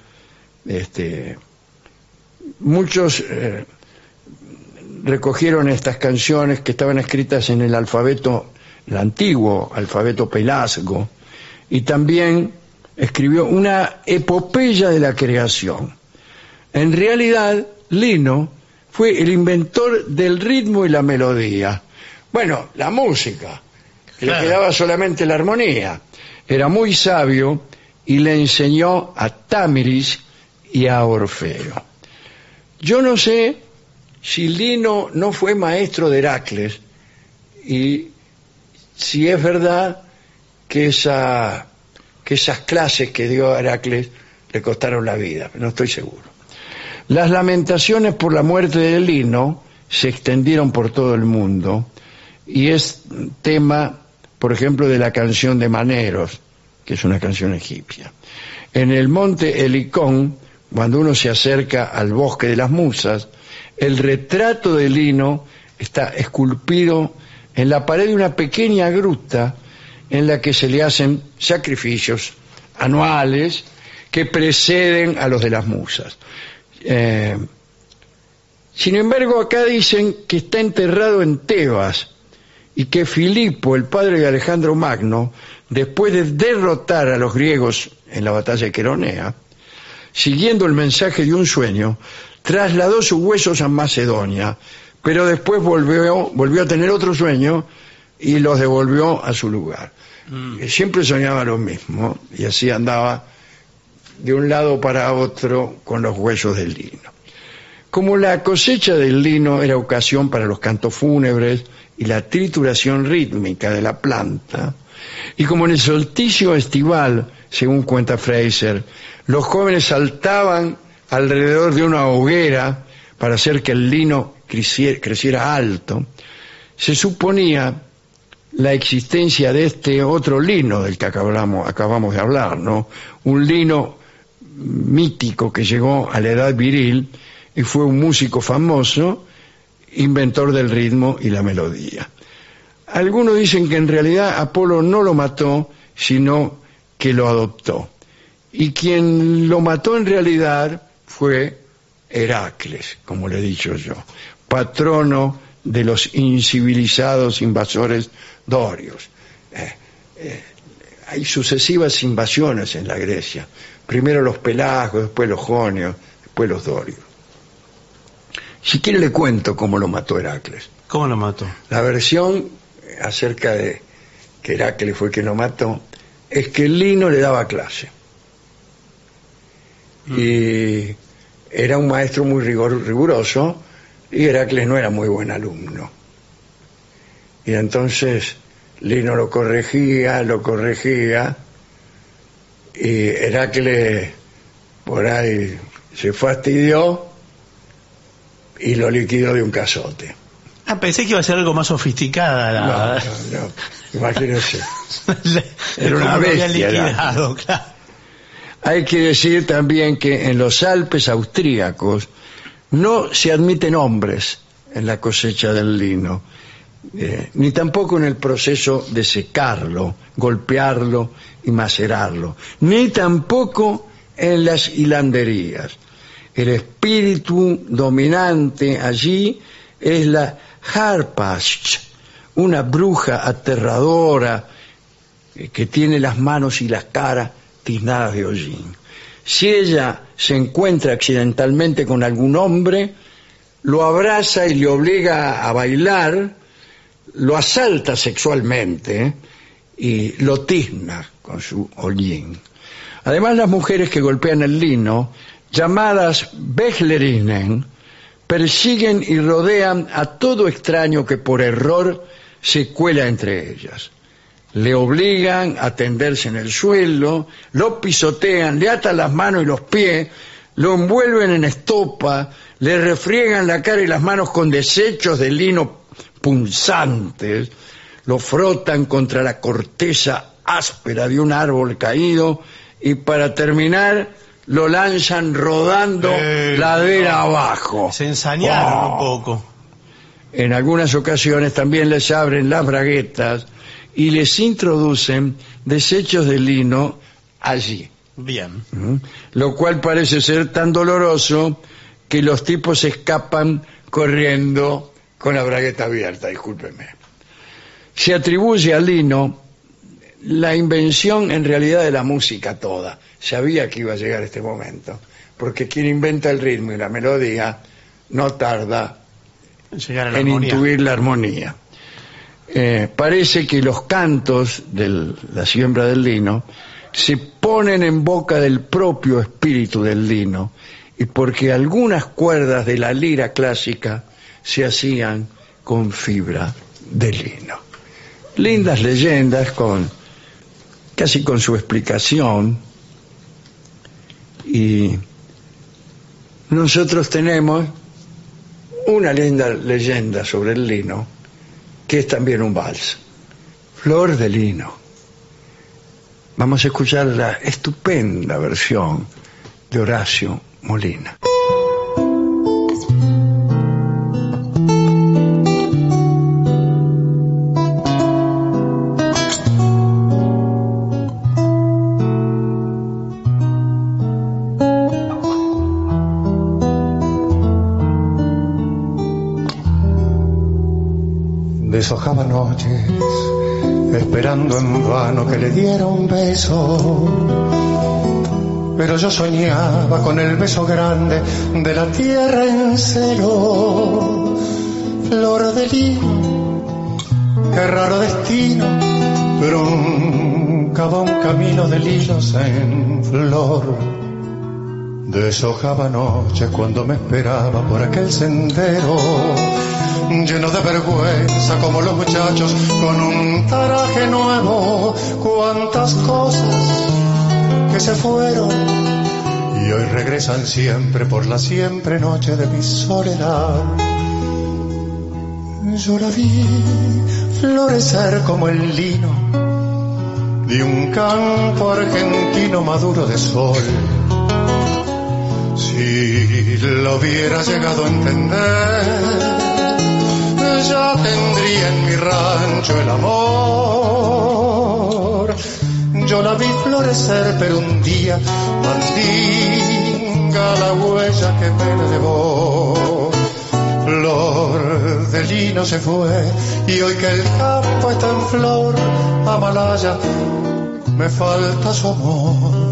Muchos recogieron estas canciones que estaban escritas en el antiguo alfabeto pelasgo, y también escribió una epopeya de la creación. En realidad, Lino fue el inventor del ritmo y la melodía. Bueno, la música, que le quedaba solamente la armonía. Era muy sabio y le enseñó a Támiris y a Orfeo. Yo no sé si Lino no fue maestro de Heracles y si es verdad que esas clases que dio Heracles le costaron la vida, no estoy seguro. Las lamentaciones por la muerte de Lino se extendieron por todo el mundo y es tema, por ejemplo, de la canción de Maneros, que es una canción egipcia. En el monte Helicón, cuando uno se acerca al bosque de las musas, el retrato de Lino está esculpido en la pared de una pequeña gruta en la que se le hacen sacrificios anuales que preceden a los de las musas. Sin embargo, acá dicen que está enterrado en Tebas y que Filipo, el padre de Alejandro Magno, después de derrotar a los griegos en la batalla de Queronea, siguiendo el mensaje de un sueño, trasladó sus huesos a Macedonia, pero después volvió a tener otro sueño y los devolvió a su lugar. Siempre soñaba lo mismo y así andaba de un lado para otro con los huesos del lino. Como la cosecha del lino era ocasión para los cantos fúnebres y la trituración rítmica de la planta, y como en el solsticio estival, según cuenta Fraser, los jóvenes saltaban alrededor de una hoguera para hacer que el lino creciera alto, se suponía la existencia de este otro lino del que acabamos de hablar, ¿no? Un lino mítico que llegó a la edad viril y fue un músico famoso, inventor del ritmo y la melodía. Algunos dicen que en realidad Apolo no lo mató, sino que lo adoptó. y quien lo mató en realidad fue Heracles, como le he dicho yo, patrono de los incivilizados invasores dorios. Hay sucesivas invasiones en la Grecia, primero los pelagos, después los jonios, después los dorios. Si quiere le cuento cómo lo mató Heracles. ¿Cómo lo mató? La versión acerca de que Heracles fue quien lo mató es que Lino le daba clase. Y era un maestro muy riguroso y Heracles no era muy buen alumno. Y entonces Lino lo corregía y Heracles por ahí se fastidió y lo liquidó de un cazote. Pensé que iba a ser algo más sofisticada. No, imagínese. Era una bestia. Liquidado, claro. Hay que decir también que en los Alpes austríacos no se admiten hombres en la cosecha del lino, ni tampoco en el proceso de secarlo, golpearlo y macerarlo, ni tampoco en las hilanderías. El espíritu dominante allí es la Harpash, una bruja aterradora que tiene las manos y las caras tiznadas de hollín. Si ella se encuentra accidentalmente con algún hombre, lo abraza y le obliga a bailar, lo asalta sexualmente y lo tizna con su hollín. Además, las mujeres que golpean el lino, llamadas Bechlerinnen, persiguen y rodean a todo extraño que por error se cuela entre ellas. Le obligan a tenderse en el suelo, lo pisotean, le atan las manos y los pies, lo envuelven en estopa, le refriegan la cara y las manos con desechos de lino punzantes, lo frotan contra la corteza áspera de un árbol caído y para terminar lo lanzan rodando ladera abajo. Se ensañaron un poco. En algunas ocasiones también les abren las braguetas y les introducen desechos de lino allí. Bien. Lo cual parece ser tan doloroso que los tipos escapan corriendo con la bragueta abierta, discúlpeme. Se atribuye a Lino la invención en realidad de la música toda. Sabía que iba a llegar este momento, porque quien inventa el ritmo y la melodía no tarda en intuir la armonía. Parece que los cantos de la siembra del lino se ponen en boca del propio espíritu del lino, y porque algunas cuerdas de la lira clásica se hacían con fibra de lino. Lindas leyendas casi con su explicación, y nosotros tenemos una linda leyenda sobre el lino, que es también un vals, Flor de Lino. Vamos a escuchar la estupenda versión de Horacio Molina. Deshojaba noches esperando en vano que le diera un beso, pero yo soñaba con el beso grande de la tierra en celo. Flor de lino, qué raro destino, truncaba un camino de lilos en flor. Deshojaba noches cuando me esperaba por aquel sendero, lleno de vergüenza como los muchachos con un traje nuevo. Cuántas cosas que se fueron y hoy regresan siempre por la siempre noche de mi soledad. Yo la vi florecer como el lino de un campo argentino maduro de sol. Si lo hubiera llegado a entender, ya tendría en mi rancho el amor. Yo la vi florecer, pero un día mandinga la huella que me la llevó. Flor de lino se fue, y hoy que el campo está en flor, Amalaya, me falta su amor.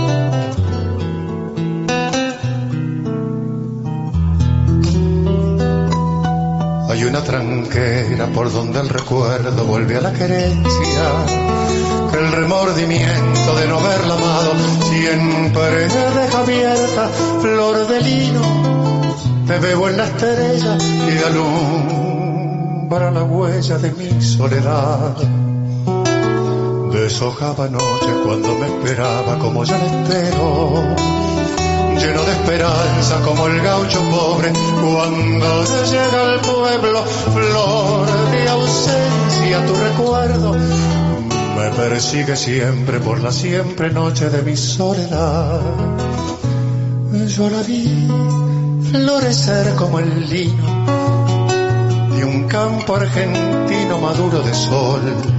Hay una tranquera por donde el recuerdo vuelve a la querencia, que el remordimiento de no haberla amado siempre me deja abierta. Flor de lino, te veo en la estrella y alumbra la huella de mi soledad. Deshojaba noche cuando me esperaba como ya la espero, lleno de esperanza como el gaucho pobre cuando llega al pueblo. Flor de ausencia, tu recuerdo me persigue siempre por la siempre noche de mi soledad. Yo la vi florecer como el lino de un campo argentino maduro de sol.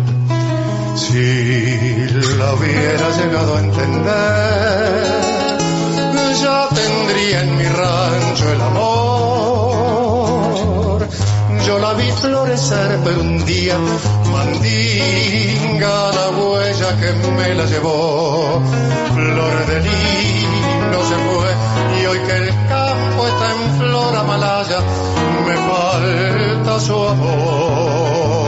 Si la hubiera llegado a entender, ya tendría en mi rancho el amor. Yo la vi florecer, pero un día mandinga la huella que me la llevó. Flor de lino se fue, y hoy que el campo está en flor, Amalaya, me falta su amor.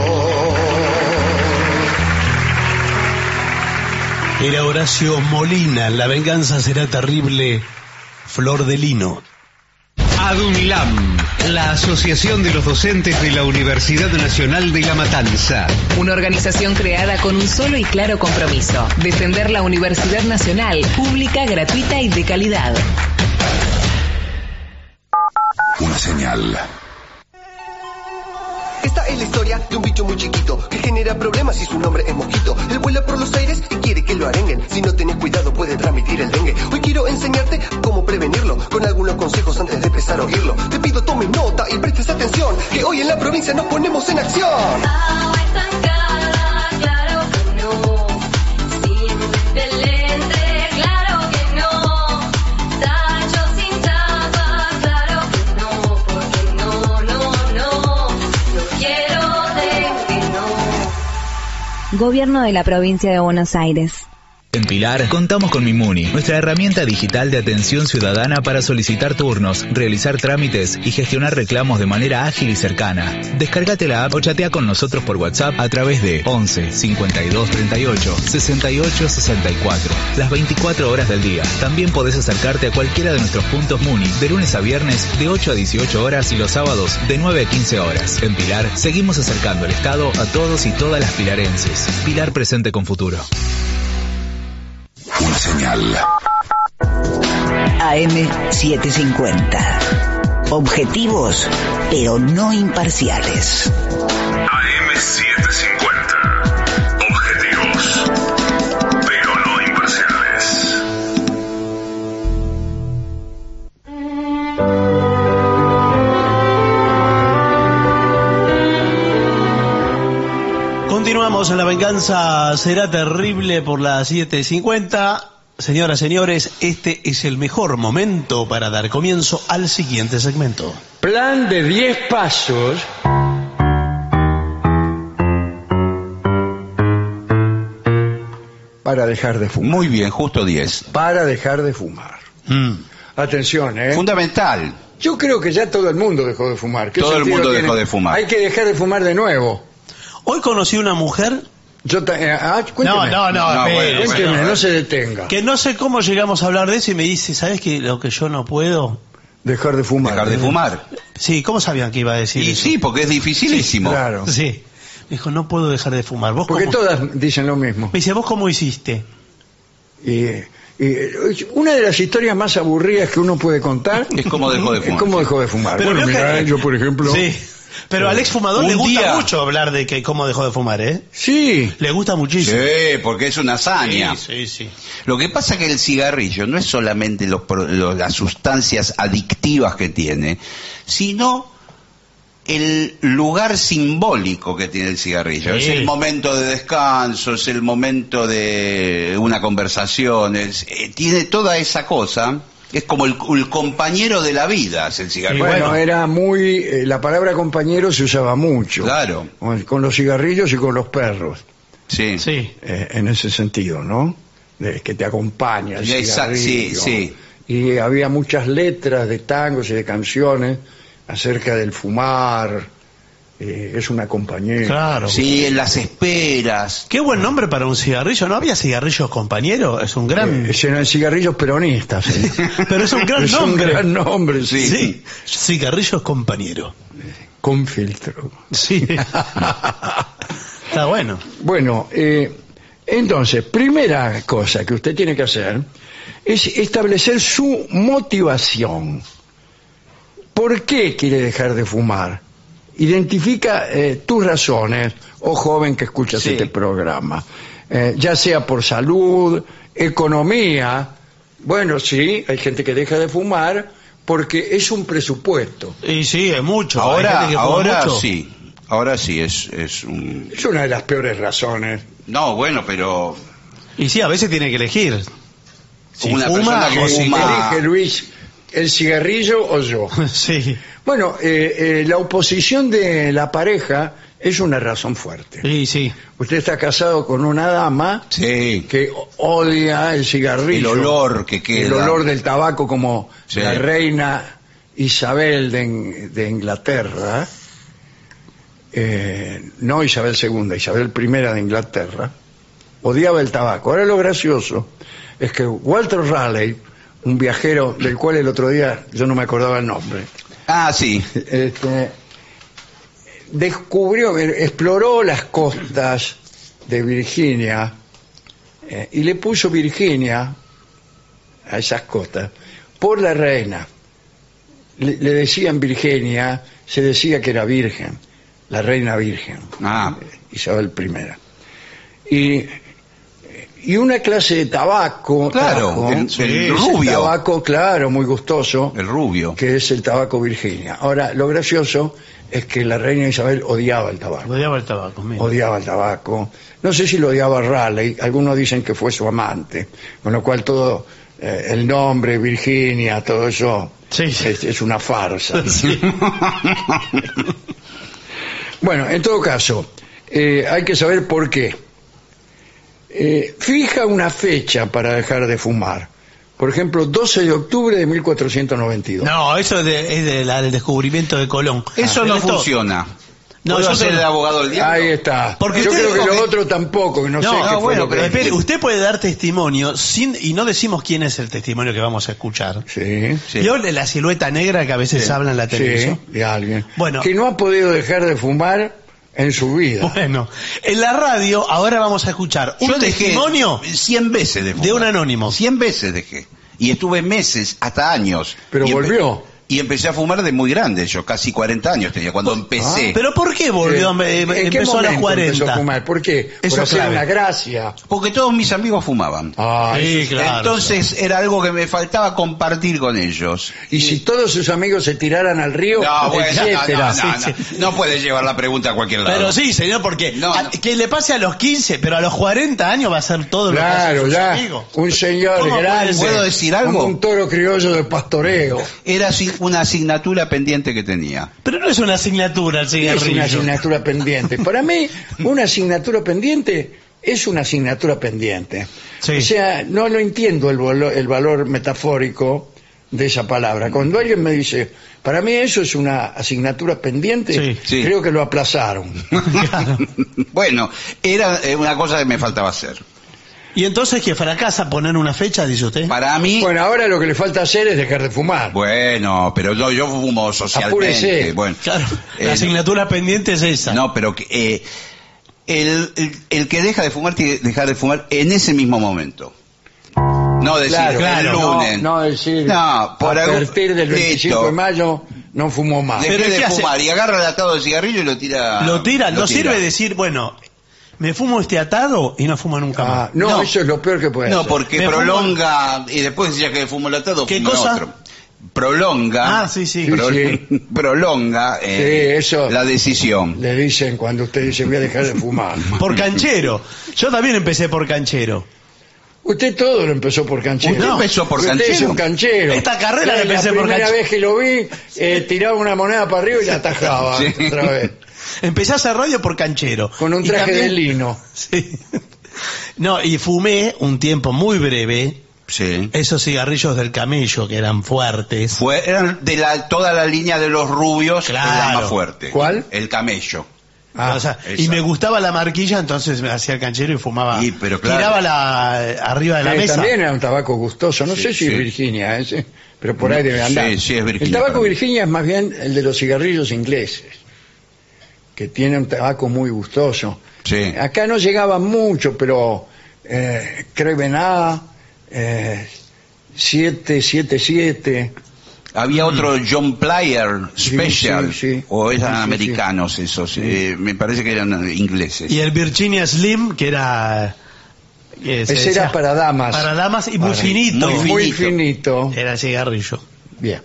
Era Horacio Molina, La venganza será terrible, Flor de lino. ADUNLAM, la Asociación de los Docentes de la Universidad Nacional de La Matanza. Una organización creada con un solo y claro compromiso: defender la Universidad Nacional, pública, gratuita y de calidad. Una señal. Esta es la historia de un bicho muy chiquito que genera problemas y su nombre es Mosquito. Él vuela por los aires y quiere que lo arenguen. Si no tenés cuidado puede transmitir el dengue. Hoy quiero enseñarte cómo prevenirlo, con algunos consejos antes de empezar a oírlo. Te pido tomes nota y prestes atención, que hoy en la provincia nos ponemos en acción. Agua estancada, claro que no. Sin repelente, claro que no. Tacho sin tapa, claro que no. Porque no. No quiero dengue, no. Gobierno de la Provincia de Buenos Aires. En Pilar contamos con Mimuni, nuestra herramienta digital de atención ciudadana para solicitar turnos, realizar trámites y gestionar reclamos de manera ágil y cercana. Descárgate la app o chatea con nosotros por WhatsApp a través de 11 52 38 68 64, las 24 horas del día. También podés acercarte a cualquiera de nuestros puntos Muni de lunes a viernes de 8 a 18 horas y los sábados de 9 a 15 horas. En Pilar seguimos acercando el Estado a todos y todas las pilarenses. Pilar presente con futuro. Una señal. AM750. Objetivos, pero no imparciales. AM750. Objetivos, pero no imparciales. Continuamos en La venganza será terrible por las 7:50. Señoras, señores, este es el mejor momento para dar comienzo al siguiente segmento. Plan de 10 pasos para dejar de fumar. Muy bien, justo 10. Para dejar de fumar. Atención, Fundamental. Yo creo que ya todo el mundo dejó de fumar. Todo el mundo dejó de fumar. Hay que dejar de fumar de nuevo. Hoy conocí una mujer. Cuénteme. Cuénteme, no se detenga. Que no sé cómo llegamos a hablar de eso y me dice, ¿sabes qué? Lo que yo no puedo. Dejar de fumar. Dejar de fumar. Sí, ¿cómo sabían que iba a decir y eso? Sí, porque es dificilísimo. Sí, claro. Sí. Me dijo, no puedo dejar de fumar. ¿Vos porque cómo? Todas dicen lo mismo. Me dice, ¿vos cómo hiciste? Una de las historias más aburridas que uno puede contar es cómo dejó de fumar. Es cómo dejó de fumar. Pero bueno, mira, yo por ejemplo. Sí. Pero al exfumador le gusta mucho hablar de que cómo dejó de fumar, ¿eh? Sí. Le gusta muchísimo. Sí, porque es una hazaña. Sí. Lo que pasa es que el cigarrillo no es solamente las sustancias adictivas que tiene, sino el lugar simbólico que tiene el cigarrillo. Sí. Es el momento de descanso, es el momento de una conversación, tiene toda esa cosa. Es como el compañero de la vida, es el cigarrillo. Bueno, era muy... la palabra compañero se usaba mucho. Claro. Con los cigarrillos y con los perros. Sí. Sí. En ese sentido, ¿no? De que te acompaña el Exacto, cigarrillo. sí. Y había muchas letras de tangos y de canciones acerca del fumar. Es una compañera. Claro. Sí, en las esperas. Qué buen nombre para un cigarrillo. ¿No había cigarrillos compañero? Es un gran... Eran cigarrillos peronistas. ¿Sí? Pero es un gran Es nombre. un gran nombre, sí. Sí. Cigarrillos compañero. Con filtro. Sí. Está bueno. Bueno, entonces, primera cosa que usted tiene que hacer es establecer su motivación. ¿Por qué quiere dejar de fumar? Identifica tus razones, joven que escuchas Sí. este programa. Ya sea por salud, economía. Bueno, sí, hay gente que deja de fumar porque es un presupuesto. Y sí, es mucho. Hay gente que fuma Ahora mucho. sí. Ahora sí es un... Es una de las peores razones. No, bueno, pero... Y sí, a veces tiene que elegir. Si Una fuma persona que o si fuma- Elige, Luis, el cigarrillo o yo. Sí. Bueno, la oposición de la pareja es una razón fuerte. Sí, sí. Usted está casado con una dama Sí. que odia el cigarrillo. El olor que queda. El olor del tabaco, como Sí. la reina Isabel de Inglaterra. No Isabel II, Isabel I de Inglaterra. Odiaba el tabaco. Ahora lo gracioso es que Walter Raleigh, un viajero del cual el otro día yo no me acordaba el nombre, Ah, sí. exploró las costas de Virginia y le puso Virginia a esas costas por la reina. Le decían Virginia, se decía que era virgen, la reina virgen, Isabel I. Y una clase de tabaco, Claro, el rubio. tabaco, claro, muy gustoso, El rubio. que es el tabaco Virginia. Ahora, lo gracioso es que la reina Isabel odiaba el tabaco. Odiaba el tabaco, mira. Odiaba el tabaco. No sé si lo odiaba Raleigh, algunos dicen que fue su amante, con lo cual todo el nombre, Virginia, todo eso es una farsa. Sí. Bueno, en todo caso, hay que saber por qué. Fija una fecha para dejar de fumar. Por ejemplo, 12 de octubre de 1492. No, eso es del descubrimiento de Colón. Eso no funciona. No, ¿Puedo yo hacer el abogado del diablo? Ahí está. Porque yo usted creo que dijo lo que- otro tampoco, que no, sé No, qué fue bueno, lo que pero espere, dijo. usted puede dar testimonio y no decimos quién es el testimonio que vamos a escuchar. Sí. ¿Vio la silueta negra que a veces habla en la televisión? Sí, de alguien. Bueno. Que no ha podido dejar de fumar en su vida. Bueno, en la radio ahora vamos a escuchar un Yo dejé testimonio 100 veces de fumar. de un anónimo. 100 veces dejé. Y estuve meses, hasta años. Pero Y volvió. Y empecé a fumar de muy grande, yo casi 40 años tenía cuando empecé. ¿Pero por qué volvió? ¿En qué Empezó a los momento 40. empezó a fumar? ¿Por qué? Eso Por es hacer clave. una gracia. Porque todos mis amigos fumaban. Sí, claro. Entonces era algo que me faltaba compartir con ellos. Y si todos sus amigos se tiraran al río, No, bueno, etcétera. no puede llevar la pregunta a cualquier lado. Pero sí, señor, porque que le pase a los 15, pero a los 40 años va a ser todo lo que Claro, hacen sus ya. amigos. Un señor ¿Cómo puede grande. ser? ¿Puedo decir algo? Como un toro criollo de pastoreo. Era una asignatura pendiente que tenía. Pero no es una asignatura el Es cigarrillo. una asignatura pendiente. Para mí, una asignatura pendiente es una asignatura pendiente. Sí. O sea, no lo entiendo el valor metafórico de esa palabra. Cuando alguien me dice, para mí eso es una asignatura pendiente, Sí. creo que lo aplazaron. Bueno, era una cosa que me faltaba hacer. Y entonces que fracasa poner una fecha, dice usted. Para mí, Bueno, ahora lo que le falta hacer es dejar de fumar. bueno, pero no, yo fumo socialmente. Apúrese. Bueno, Claro, la asignatura pendiente es esa. no, pero que, el que deja de fumar tiene que dejar de fumar en ese mismo momento. No decir Claro, el lunes. No decir, No, a partir del 25 de mayo no fumo más. Dejé Pero de ¿qué hace? fumar y agarra el atado de cigarrillo y lo tira. Lo tira, no sirve decir, bueno, me fumo este atado y no fumo nunca más. No, eso es lo peor que puede No, hacer. porque Me prolonga y después ya que fumo el atado, ¿Qué fumo cosa? otro. prolonga, prolonga eso la decisión. le dicen cuando usted dice voy a dejar de fumar. Por canchero. Yo también empecé por canchero. Usted todo lo empezó por canchero. Usted empezó por Usted canchero. es un canchero. Esta carrera la empecé por La primera canchero. vez que lo vi, tiraba una moneda para arriba y la atajaba Sí. otra vez. Empecé a hacer radio por canchero. Con un Y traje también- de lino. Sí. No, y fumé un tiempo muy breve Sí. esos cigarrillos del camello que eran fuertes. Eran de toda la línea de los rubios, Claro. era la más fuerte. ¿Cuál? El camello. O sea, y esa. me gustaba la marquilla, entonces me hacía el canchero y fumaba. Y, pero claro. Tiraba arriba de la mesa. También era un tabaco gustoso. No Sí, sé si sí. es Virginia ese, pero por ahí debe andar. Sí, es Virginia El tabaco para mí. Virginia es más bien el de los cigarrillos ingleses, que tiene un tabaco muy gustoso. Sí. Acá no llegaban mucho, pero Creven A, 777. Había otro John Player Special, sí, sí. o eran Sí, sí, americanos esos, me parece que eran ingleses. Y el Virginia Slim, que era... Ese era para damas. Para damas y muy Para- finito. Muy finito. Era cigarrillo. Bien.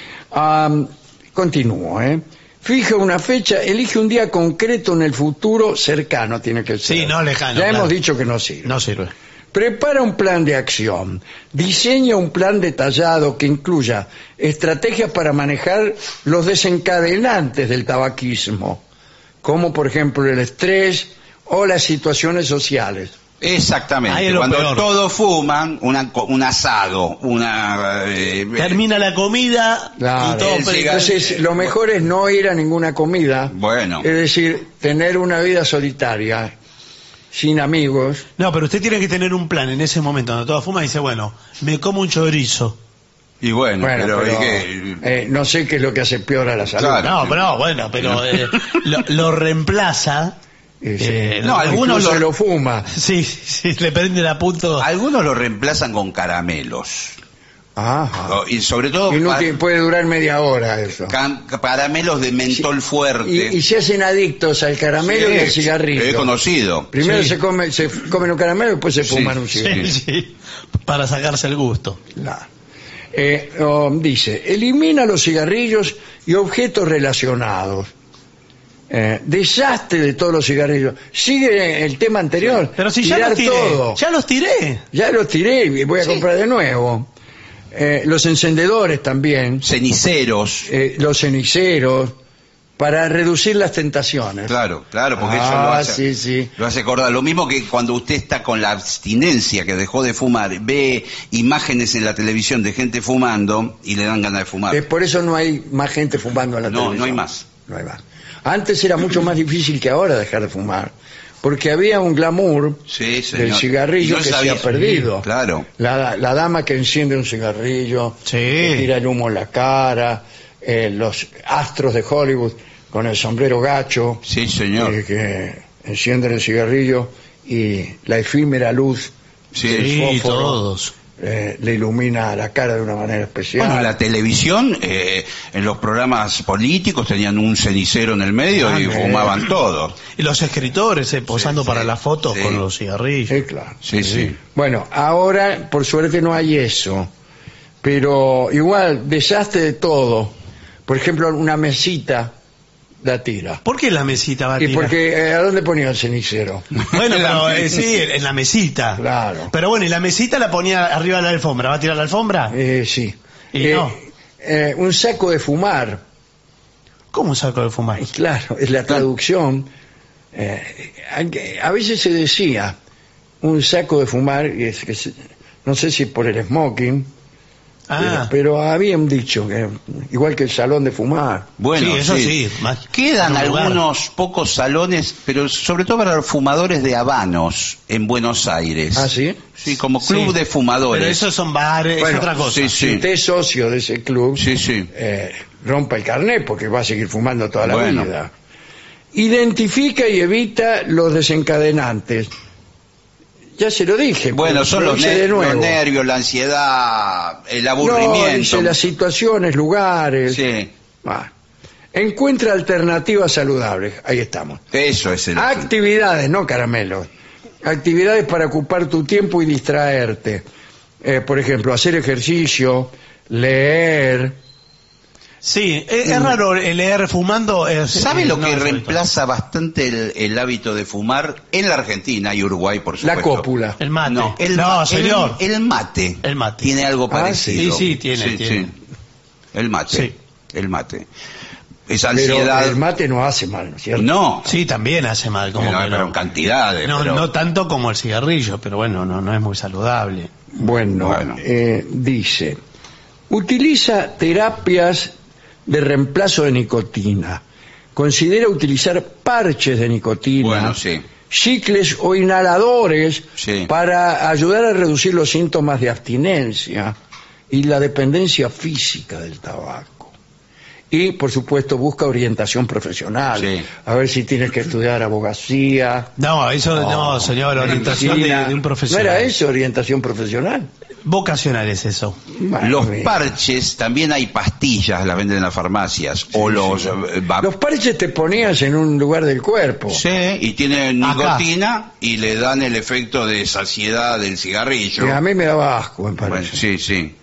Continúo, Fija una fecha, elige un día concreto en el futuro cercano, tiene que ser. Sí, no lejano, Ya claro. hemos dicho que no sirve. No sirve. Prepara un plan de acción. Diseña un plan detallado que incluya estrategias para manejar los desencadenantes del tabaquismo, como por ejemplo el estrés o las situaciones sociales. Ahí es Exactamente. lo Cuando peor. todos fuman, un asado, Termina la comida Claro. y todo. El cigarrillo. Entonces, lo mejor es no ir a ninguna comida. Bueno. Es decir, tener una vida solitaria, sin amigos. No, pero usted tiene que tener un plan en ese momento donde todo fuma y dice, bueno, me como un chorizo. Y bueno, pero, pero, ¿y qué? no sé qué es lo que hace peor a la salud. Claro. No, pero bueno, pero lo reemplaza. No, algunos Incluso lo- lo fuma. Sí, sí, le prenden a punto. Algunos lo reemplazan con caramelos. Ajá. Y sobre todo Y no puede durar media hora eso. caramelos de mentol fuerte. Y se hacen adictos al caramelo y al cigarrillo. He conocido. Primero Sí. se comen un caramelo y después se Sí, fuman un sí. cigarrillo. Sí, sí, para sacarse el gusto. Claro. Dice, elimina los cigarrillos y objetos relacionados. Deshazte de todos los cigarrillos. Sigue el tema anterior. Pero si ya Tirar los tiré. todo. Ya los tiré. Ya los tiré y voy a comprar de nuevo. Los encendedores también. Ceniceros. Los ceniceros. Para reducir las tentaciones. Claro, porque eso lo hace, sí. lo hace acordar. Lo mismo que cuando usted está con la abstinencia, que dejó de fumar, ve imágenes en la televisión de gente fumando y le dan ganas de fumar. Por eso no hay más gente fumando en la televisión. No hay más. No hay más. Antes era mucho más difícil que ahora dejar de fumar, porque había un glamour Sí, señor. del cigarrillo Y no que se sabía- ha perdido. Claro. La dama que enciende un cigarrillo, Sí. que tira el humo en la cara, los astros de Hollywood con el sombrero gacho, Sí, señor. que encienden el cigarrillo y la efímera luz Sí, del Sí, fósforo, todos. le ilumina la cara de una manera especial. Bueno, la televisión, en los programas políticos tenían un cenicero en el medio y fumaban todos. Y los escritores posando Sí, para sí, las fotos sí. con los cigarrillos. Sí, claro. Sí. Bueno, ahora por suerte no hay eso, pero igual deshazte de todo. Por ejemplo, una mesita la tira. ¿Por qué la mesita va a ¿Y tirar? porque ¿a dónde ponía el cenicero? Bueno, pero sí, en la mesita. Claro. Pero bueno, y la mesita la ponía arriba de la alfombra. ¿Va a tirar la alfombra? Sí. Y no. Un saco de fumar. ¿Cómo un saco de fumar? Claro, es la traducción. A veces se decía un saco de fumar, no sé si por el smoking, Ah, pero había un dicho, que igual que el salón de fumar. Bueno, sí, eso sí. Quedan en un lugar. algunos pocos salones, pero sobre todo para los fumadores de habanos en Buenos Aires. ¿Ah, sí? Sí, como club Sí. de fumadores. Pero esos son bares, Bueno, es otra cosa. sí, Si usted es socio de ese club, Sí. rompa el carnet porque va a seguir fumando toda la Bueno. vida. Identifica y evita los desencadenantes. Ya se lo dije. Bueno, pero son lo los, hice de nuevo. nervios, la ansiedad, el No, aburrimiento. dice las situaciones, lugares. Sí, Ah. Encuentra alternativas saludables. Ahí estamos. eso es el... Actividades, no caramelos. Actividades para ocupar tu tiempo y distraerte. Por ejemplo, hacer ejercicio, leer. Sí, es raro leer fumando. ¿Sabe lo no que es reemplaza bastante el hábito de fumar en la Argentina y Uruguay, por supuesto? La cópula. El mate. No, señor. El mate. El mate. Tiene algo parecido. Sí, tiene. Sí. El mate. Sí. El mate. Esa Pero ansiedad. el mate no hace mal, ¿no es cierto? No. Sí, también hace mal. Como No, que pero en cantidades. no, pero- no tanto como el cigarrillo, pero bueno, no es muy saludable. Bueno. Dice, utiliza terapias de reemplazo de nicotina. Considera utilizar parches de nicotina, Bueno, sí. chicles o inhaladores Sí. para ayudar a reducir los síntomas de abstinencia y la dependencia física del tabaco. Y, por supuesto, busca orientación profesional. Sí. A ver si tienes que estudiar abogacía. No, eso no, señor, orientación medicina. de un profesional. ¿No era eso, orientación profesional? Vocacional es eso. Bueno, Los bien. parches, también hay pastillas, las venden en las farmacias. O los. Los parches te ponías en un lugar del cuerpo. Sí, y tienen Acá. nicotina y le dan el efecto de saciedad del cigarrillo. Que a mí me daba asco, me Bueno, parece. sí.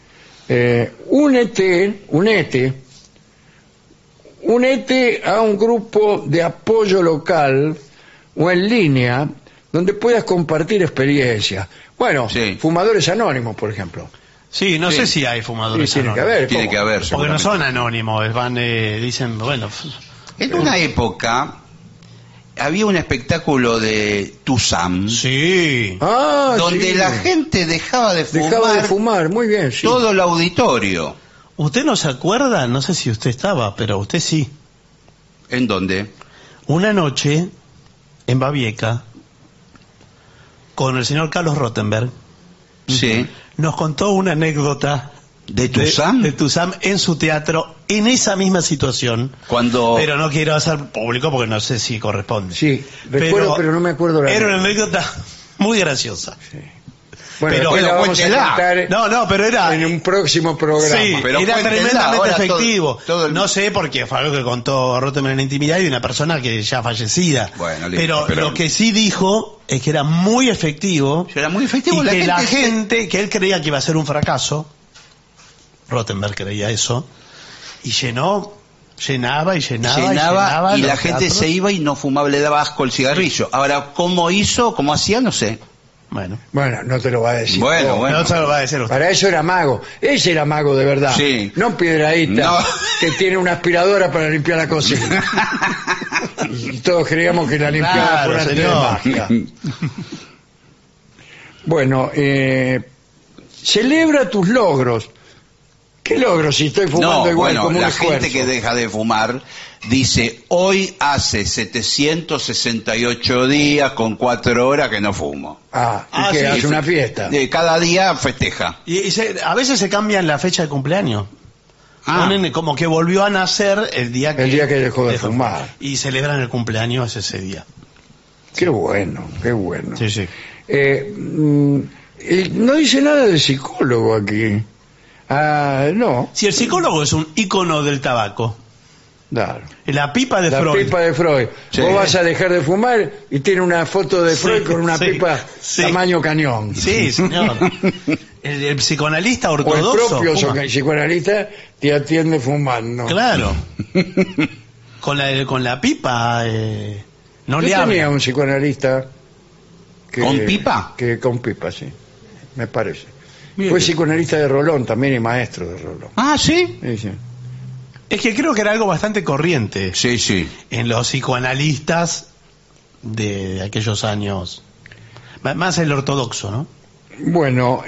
Únete a un grupo de apoyo local o en línea donde puedas compartir experiencias. Bueno, Sí. fumadores anónimos, por ejemplo. Sí, no Sí. sé si hay fumadores Sí, tiene que anónimos. haber. Tiene ¿cómo? que haber, Porque no seguramente. son anónimos, dicen, bueno, En una época había un espectáculo de Tuzam sí. Ah, donde sí. la gente dejaba de fumar, Dejaba de fumar, muy bien, sí. todo el auditorio. ¿Usted no se acuerda? No sé si usted estaba, pero usted sí. ¿En dónde? Una noche en Babieca, con el señor Carlos Rottenberg, Sí. nos contó una anécdota ¿De Tuzam? de Tuzam en su teatro, en esa misma situación. Cuando Pero no quiero hacer público porque no sé si corresponde. Sí, recuerdo, pero no me acuerdo la Era una anécdota. anécdota muy graciosa. Bueno, pero- después la pero vamos a cuéntela. contar No, pero era... en un próximo programa. Sí, Pero era cuéntenla, tremendamente ahora todo- efectivo. todo el- No sé porque fue algo que contó Rottenberg en la intimidad y de una persona que ya fallecida. Bueno, listo, pero lo que sí dijo es que era muy efectivo. Era muy efectivo, Y la que la gente se- gente, que él creía que iba a ser un fracaso, Rottenberg creía eso, y llenaba y la los gente teatros. se iba y no fumaba, le daba asco el cigarrillo. Ahora, ¿cómo hacía? No sé. Bueno, Bueno, no te lo va a decir. Bueno, Oh, bueno. no se lo va a decir usted. Para eso era mago. Ese era mago de verdad. Sí. No Piedradita, No. que tiene una aspiradora para limpiar la cocina. Y todos creíamos que la limpiaba Claro, por arte de señor. magia. Bueno, celebra tus logros. ¿Qué logros si estoy fumando No, igual bueno, como un la esfuerzo? gente que deja de fumar dice, hoy hace 768 días con 4 horas que no fumo. ¿Y que hace una fiesta? Cada día festeja. A veces se cambian la fecha de cumpleaños. Ponen como que volvió a nacer el día que dejó de fumar. Y celebran el cumpleaños ese día. Qué bueno, qué bueno. Sí, sí. No dice nada de psicólogo aquí. No. Si el psicólogo es un ícono del tabaco. Claro. La pipa de La Freud. pipa de Freud. Sí. Vos vas a dejar de fumar y tiene una foto de Sí, Freud con una sí, pipa sí. tamaño cañón. Sí, señor. El psicoanalista O el ortodoxo. propio fuma. psicoanalista te atiende fumando. Claro. con la pipa no Yo le tenía habla. un psicoanalista que, ¿Con pipa? Que con pipa, sí. Me parece. Bien. Fue psicoanalista de Rolón también y maestro de Rolón. Ah, ¿sí? Sí, sí. Es que creo que era algo bastante corriente Sí, sí. en los psicoanalistas de aquellos años. Más el ortodoxo, ¿no? Bueno,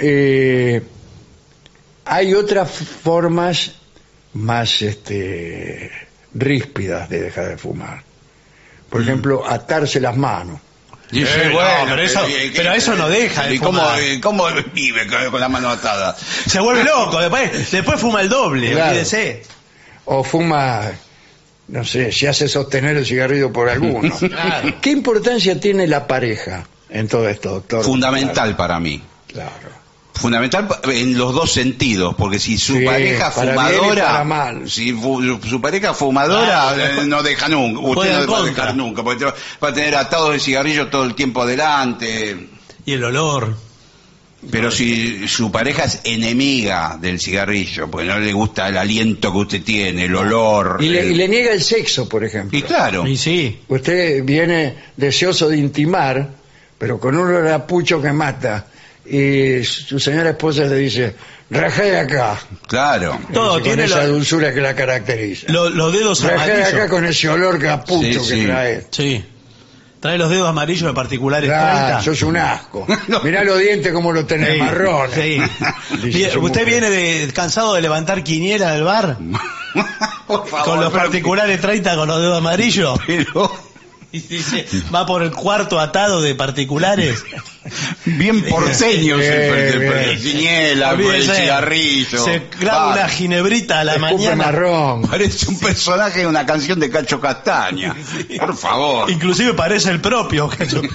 hay otras formas más ríspidas de dejar de fumar. Por ejemplo, atarse las manos. Dice, no, pero eso no deja de ¿Y cómo, fumar. cómo vive con la mano atada? Se vuelve loco, después fuma el doble, Claro. olvídese. O fuma, no sé, se hace sostener el cigarrillo por alguno. Claro. ¿Qué importancia tiene la pareja en todo esto, doctor? Fundamental para mí. Claro. Fundamental en los dos sentidos, porque si su Sí, pareja para bien y fumadora, para mal. si su pareja fumadora no deja nunca, usted Juega no en va a contra. dejar nunca, porque va a tener atado el cigarrillo todo el tiempo adelante. Y el olor. Pero si su pareja es enemiga del cigarrillo, porque no le gusta el aliento que usted tiene, el olor... Y le niega el sexo, por ejemplo. Y claro. Y sí. Usted viene deseoso de intimar, pero con un olor a pucho que mata, y su señora esposa le dice, rajá de acá. Claro. Todo con tiene esa dulzura que la caracteriza. los dedos Rajá de amarillos. acá con ese olor a pucho Sí, que sí. trae. Sí. Trae los dedos amarillos de particulares Ah, 30. sos un asco. Mirá los dientes como los tenés Sí, marrones. sí. Dice Bien, su ¿usted mujer. viene cansado de levantar quiniela del bar? Por favor, Con los pero- particulares 30 con los dedos amarillos. Pero Y dice, va por el cuarto atado de particulares. bien porteños el bien. Giniela, por el Olvídese. cigarrillo. Se clava Va, una ginebrita a la Escupe mañana. marrón. Parece un personaje de una canción de Cacho Castaña. Por favor. Inclusive parece el propio.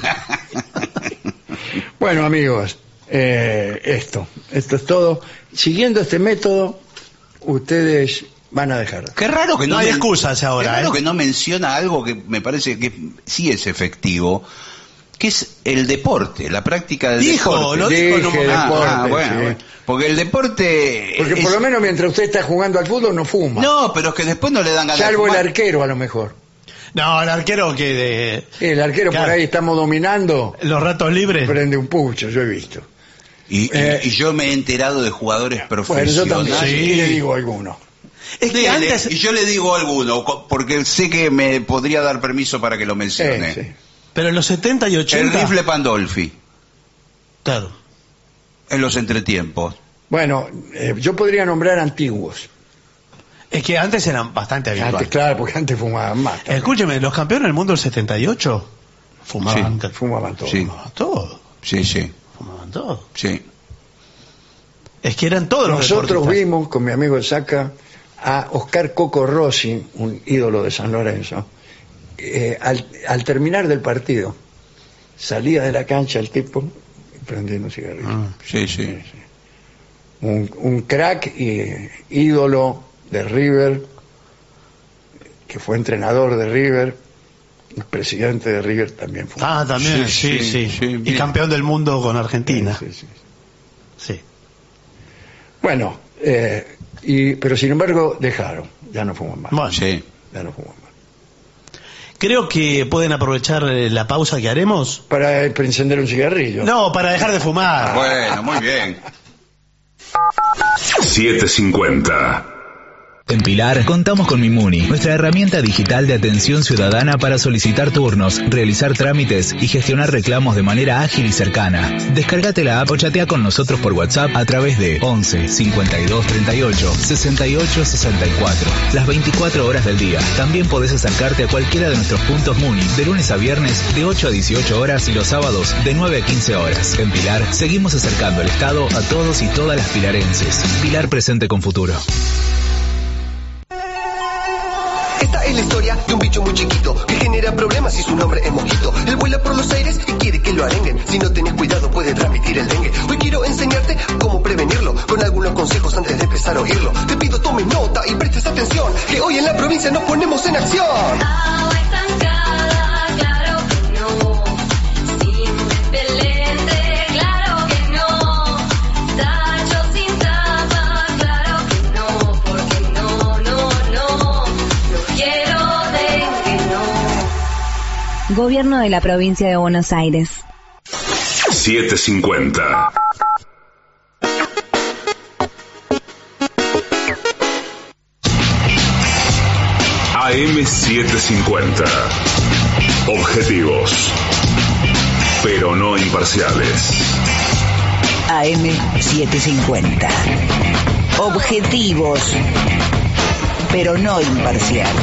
Bueno, amigos, esto es todo. Siguiendo este método, ustedes van a dejar. Qué raro que No hay excusas ahora, Qué raro ¿eh? que no menciona algo que me parece que sí es efectivo, que es el deporte, la práctica del Dijo, deporte. lo dijo en un Dije momento. deporte, bueno, sí. bueno. Porque el deporte... Porque por es- lo menos mientras usted está jugando al fútbol no fuma. No, pero es que después no le dan ganas de Salvo el fumar. arquero a lo mejor. No, el arquero que El arquero Claro. por ahí estamos dominando, los ratos libres. prende un pucho, yo he visto. Y yo me he enterado de jugadores Bueno, yo profesionales. también, Sí. y le digo alguno. Es que Dele, antes, y yo le digo alguno, porque sé que me podría dar permiso para que lo mencione. Sí. pero en los 70 y El 80. rifle Pandolfi, Claro. en los entretiempos. Bueno, yo podría nombrar antiguos. Es que antes eran bastante Antes, habituales. claro, porque antes fumaban más. Escúcheme, los campeones del mundo del 78 fumaban, Fumaban todo. Sí. fumaban todo. Sí, sí, Fumaban todo. sí. Es que eran todos los Nosotros deportistas. vimos con mi amigo Saca a Oscar Coco Rossi, un ídolo de San Lorenzo, al terminar del partido, salía de la cancha el tipo prendiendo un cigarrillo. Sí, sí. Un crack y ídolo de River, que fue entrenador de River, el presidente de River también fue. Ah, también, sí, sí. Y bien. campeón del mundo con Argentina. Sí, sí. Sí. Bueno, pero sin embargo dejaron, ya no fuman más. Bueno, Sí. Ya no fuman más. creo que pueden aprovechar la pausa que haremos. Para encender un cigarrillo. No, para dejar de fumar. Bueno, muy bien. 750. En Pilar contamos con Mimuni, nuestra herramienta digital de atención ciudadana para solicitar turnos, realizar trámites y gestionar reclamos de manera ágil y cercana. Descárgate la app o chatea con nosotros por WhatsApp a través de 11 52 38 68 64. Las 24 horas del día. También podés acercarte a cualquiera de nuestros puntos Muni de lunes a viernes de 8 a 18 horas y los sábados de 9 a 15 horas. En Pilar seguimos acercando el Estado a todos y todas las pilarenses. Pilar presente con futuro. Esta es la historia de un bicho muy chiquito que genera problemas y su nombre es Mosquito. Él vuela por los aires y quiere que lo arenguen. Si no tenés cuidado puede transmitir el dengue. Hoy quiero enseñarte cómo prevenirlo con algunos consejos antes de empezar a oírlo. Te pido tomes nota y prestes atención que hoy en la provincia nos ponemos en acción. Agua estancada, claro que no. Sin repelente, claro que no. Tacho sin tapa, claro que no. Porque no, no, no. No quiero dengue, no. Gobierno de la provincia de Buenos Aires. 750. AM750. Objetivos, pero no imparciales. AM750. Objetivos, pero no imparciales.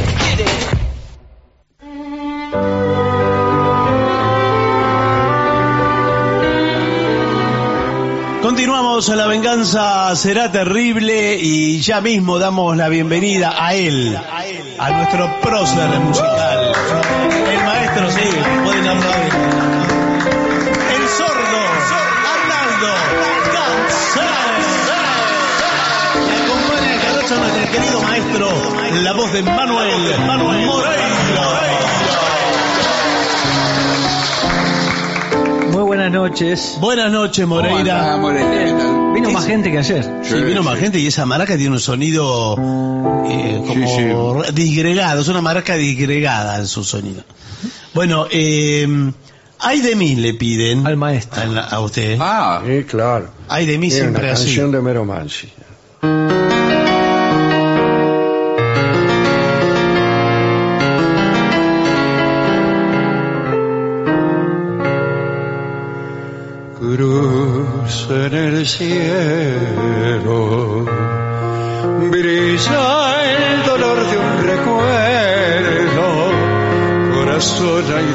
Continuamos, La Venganza Será Terrible y ya mismo damos la bienvenida a él, a nuestro prócer musical, el maestro, sí, pueden aplaudir, el sordo, Arnaldo González. Le acompaña el carocho nuestro querido maestro, la voz de Manuel Moreira. Muy buenas buenas noches. Buenas noches, Moreira. Vino más gente que ayer. Sí, vino más gente y esa maraca tiene un sonido como disgregado, es una maraca disgregada en su sonido. Bueno, ay de mí le piden. Al maestro. A usted. Sí, claro. Ay de mí Es siempre una así. canción de Homero Mansi. Cruz en el cielo brilla el dolor de un recuerdo. Corazón, ay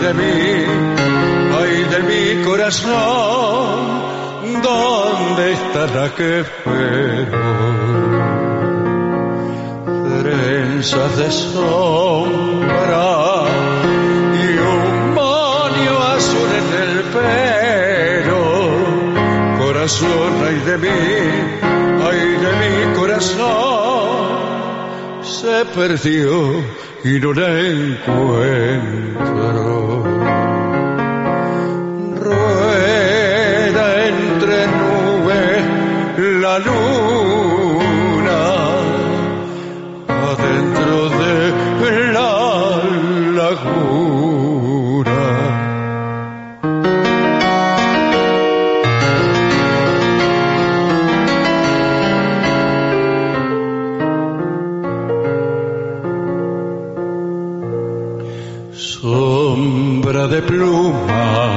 de mi corazón, ¿dónde estará que espero? Trenzas de sombra y un moño azul en el pelo. Corazón, ay de mi corazón, se perdió y no la encuentro. Rueda entre nubes la luna, adentro de la laguna. Sombra de pluma,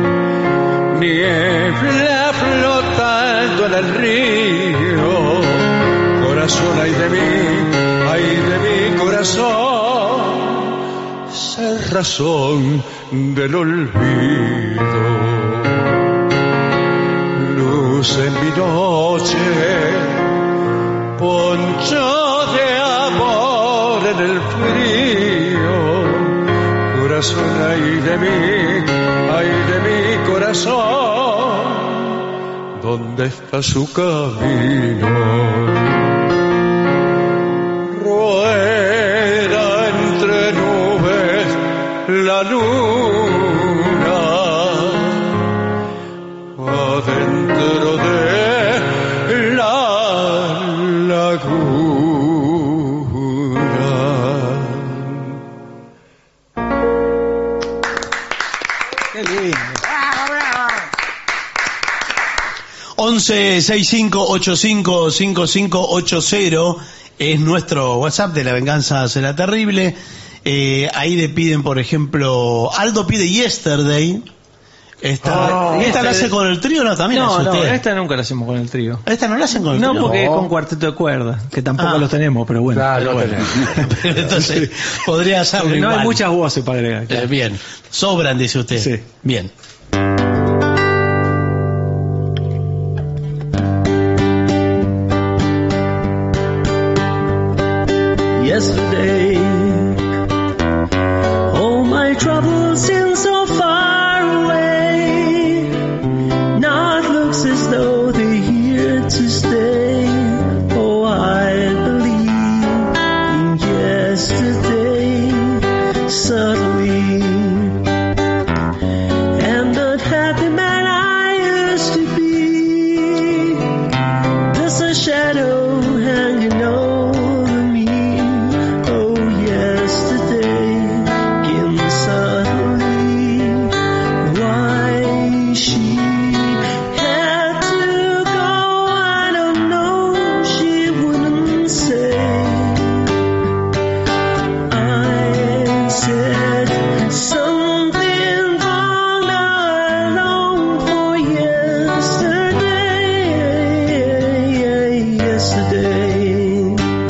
niebla flotando en el río. Corazón, ay de mi corazón, cerrazón del olvido. Luz en mi noche, poncho de amor en el frío. Corazón, ay de mi corazón, ¿dónde está su camino? Rueda entre nubes la luna, adentro de la laguna. 11-6585-5580 es nuestro WhatsApp de La Venganza Será Terrible. Ahí le piden, por ejemplo, Aldo pide Yesterday. ¿Esta la hace con el trío o no? También No, hace usted. esta nunca la hacemos con el trío. ¿Esta no la hacen con el trío? No, porque es con cuarteto de cuerdas, que tampoco los tenemos, pero bueno. Claro, Pero lo bueno. Pero entonces podría hacerlo No igual. hay muchas voces para agregar. Claro. Bien, sobran, dice usted. Sí. Bien. Yesterday, all my troubles seem so far away. Now it looks as though they're here to stay. Oh, I believe in yesterday, suddenly. And the happy man I used to be, there's a shadow hanging over me. Oh, yesterday came suddenly. Why she had to go, I don't know. She wouldn't say. I said something wrong. I long for yesterday.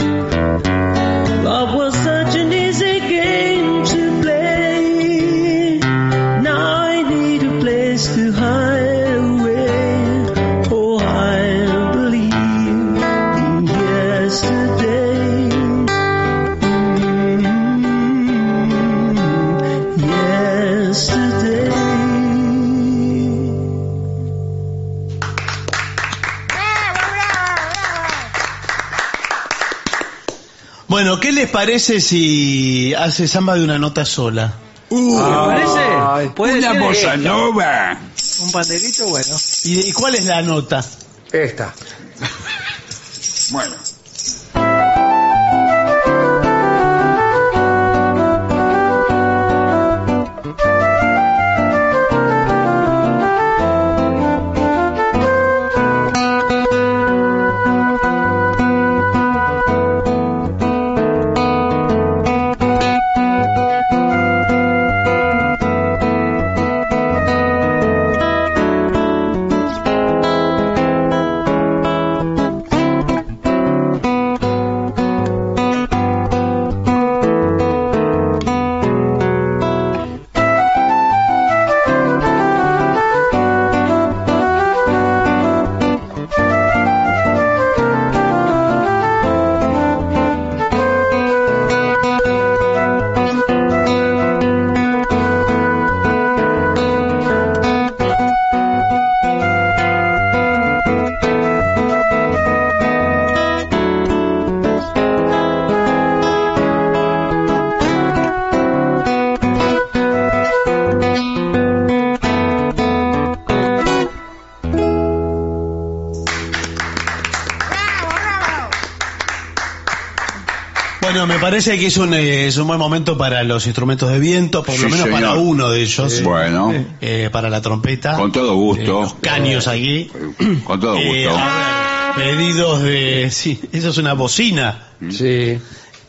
Love was such an easy game to play. Now I need a place to hide away. Oh, I believe in yesterday. Yesterday. Bueno, ¿qué les parece si hace samba de una nota sola? ¿Me parece? Puede Una ser bossa esta. nova. Un panderito, bueno. ¿Y cuál es la nota? Esta. Bueno. Bueno, me parece que es un buen momento para los instrumentos de viento, por lo Sí, menos señor. para uno de ellos. Sí. Bueno. Para la trompeta. Con todo gusto. Los caños aquí. Con todo gusto. A ver, pedidos de... Sí, eso es una bocina. Sí.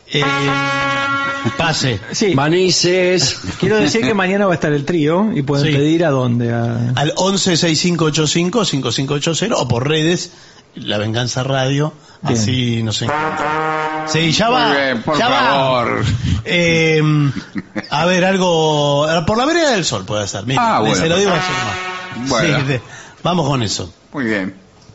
Pase. Sí. Manises. Quiero decir que mañana va a estar el trío y pueden Sí. pedir a dónde. Al 116585-5580 o por redes, La Venganza Radio. Bien. Así nos encuentran. Sí, ya va. Muy bien, por ya favor. Va. A ver, algo... Por la vereda del sol puede ser. Mira, Bueno. se lo digo así nomás. Bueno. Sí, vamos con eso. Muy bien.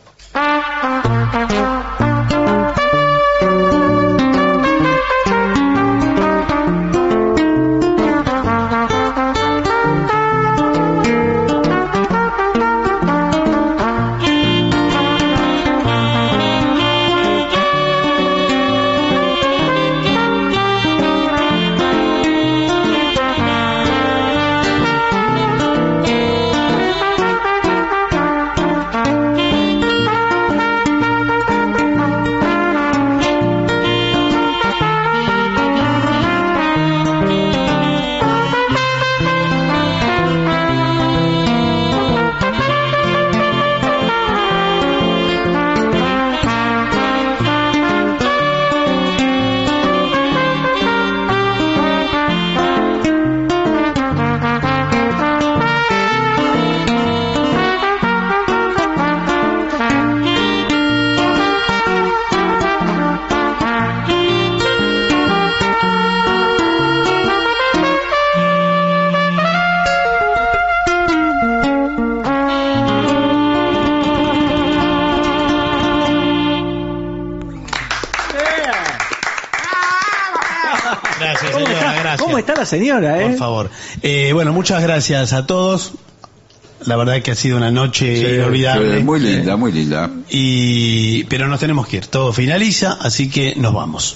Gracias, ¿Cómo señora, está, gracias. ¿Cómo está la señora, Por favor. Bueno, muchas gracias a todos. La verdad que ha sido una noche inolvidable. Muy linda, muy linda. Pero nos tenemos que ir. Todo finaliza, así que nos vamos.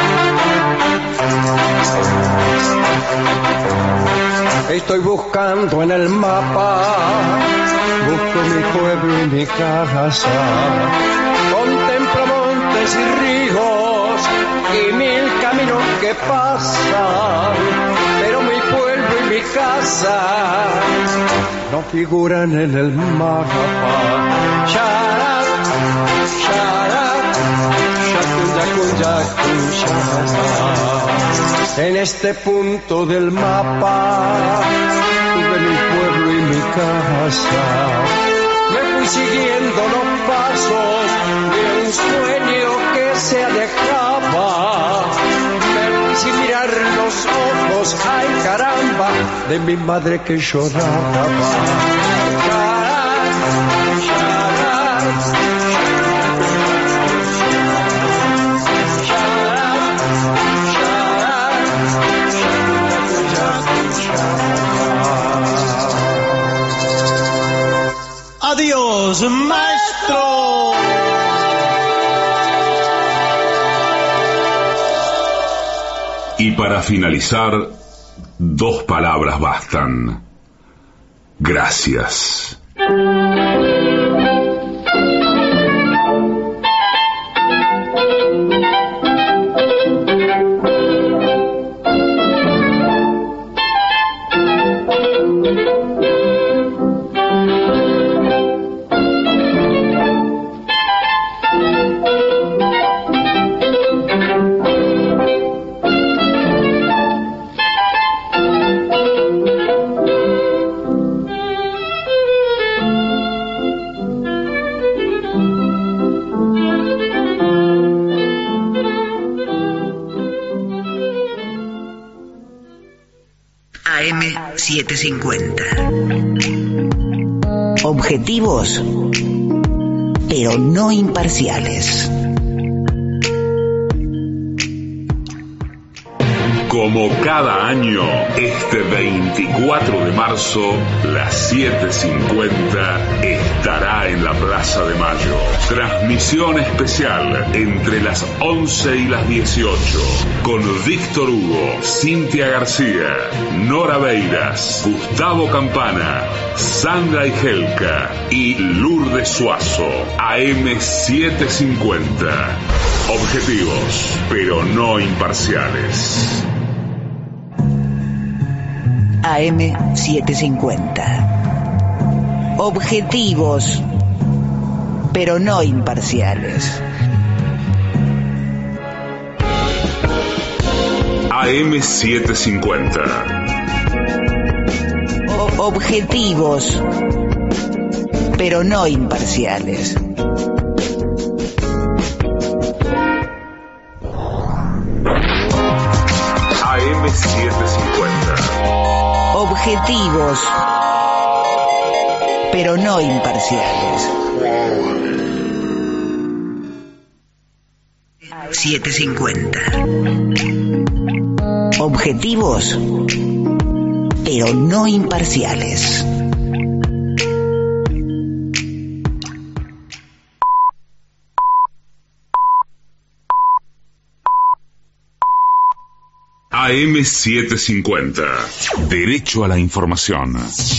Estoy buscando en el mapa, busco mi pueblo y mi casa. Contemplo montes y ríos y mil caminos que pasan, pero mi pueblo y mi casa no figuran en el mapa. Sharat, sharat, shakun, yakun, yakun, sharat. En este punto del mapa tuve mi pueblo y mi casa. Me fui siguiendo los pasos de un sueño que se alejaba. Me fui sin mirar los ojos, ay caramba, de mi madre que lloraba. Sharat, sharat, Adiós, maestro. Y para finalizar, dos palabras bastan. Gracias. AM750. Objetivos, pero no imparciales. Como cada año, este 24 de marzo, las 7:50 estará en la Plaza de Mayo. Transmisión especial entre las 11 y las 18, con Víctor Hugo, Cintia García, Nora Beiras, Gustavo Campana, Sandra Igelka y Lourdes Suazo. AM750. Objetivos, pero no imparciales. AM750. Objetivos, pero no imparciales. AM750. Objetivos, pero no imparciales. AM750. Objetivos, pero no imparciales. 750. Objetivos, pero no imparciales. AM750. Derecho a la información.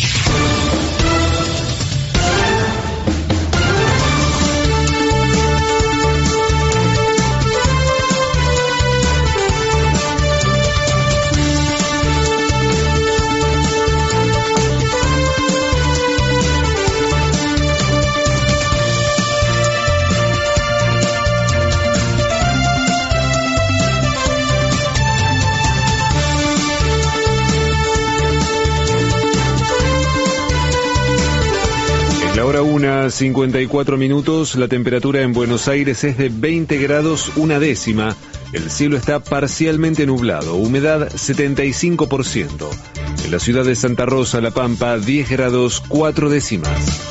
Ahora 1:54 minutos, la temperatura en Buenos Aires es de 20 grados una décima, el cielo está parcialmente nublado, humedad 75%. En la ciudad de Santa Rosa, La Pampa, 10 grados 4 décimas.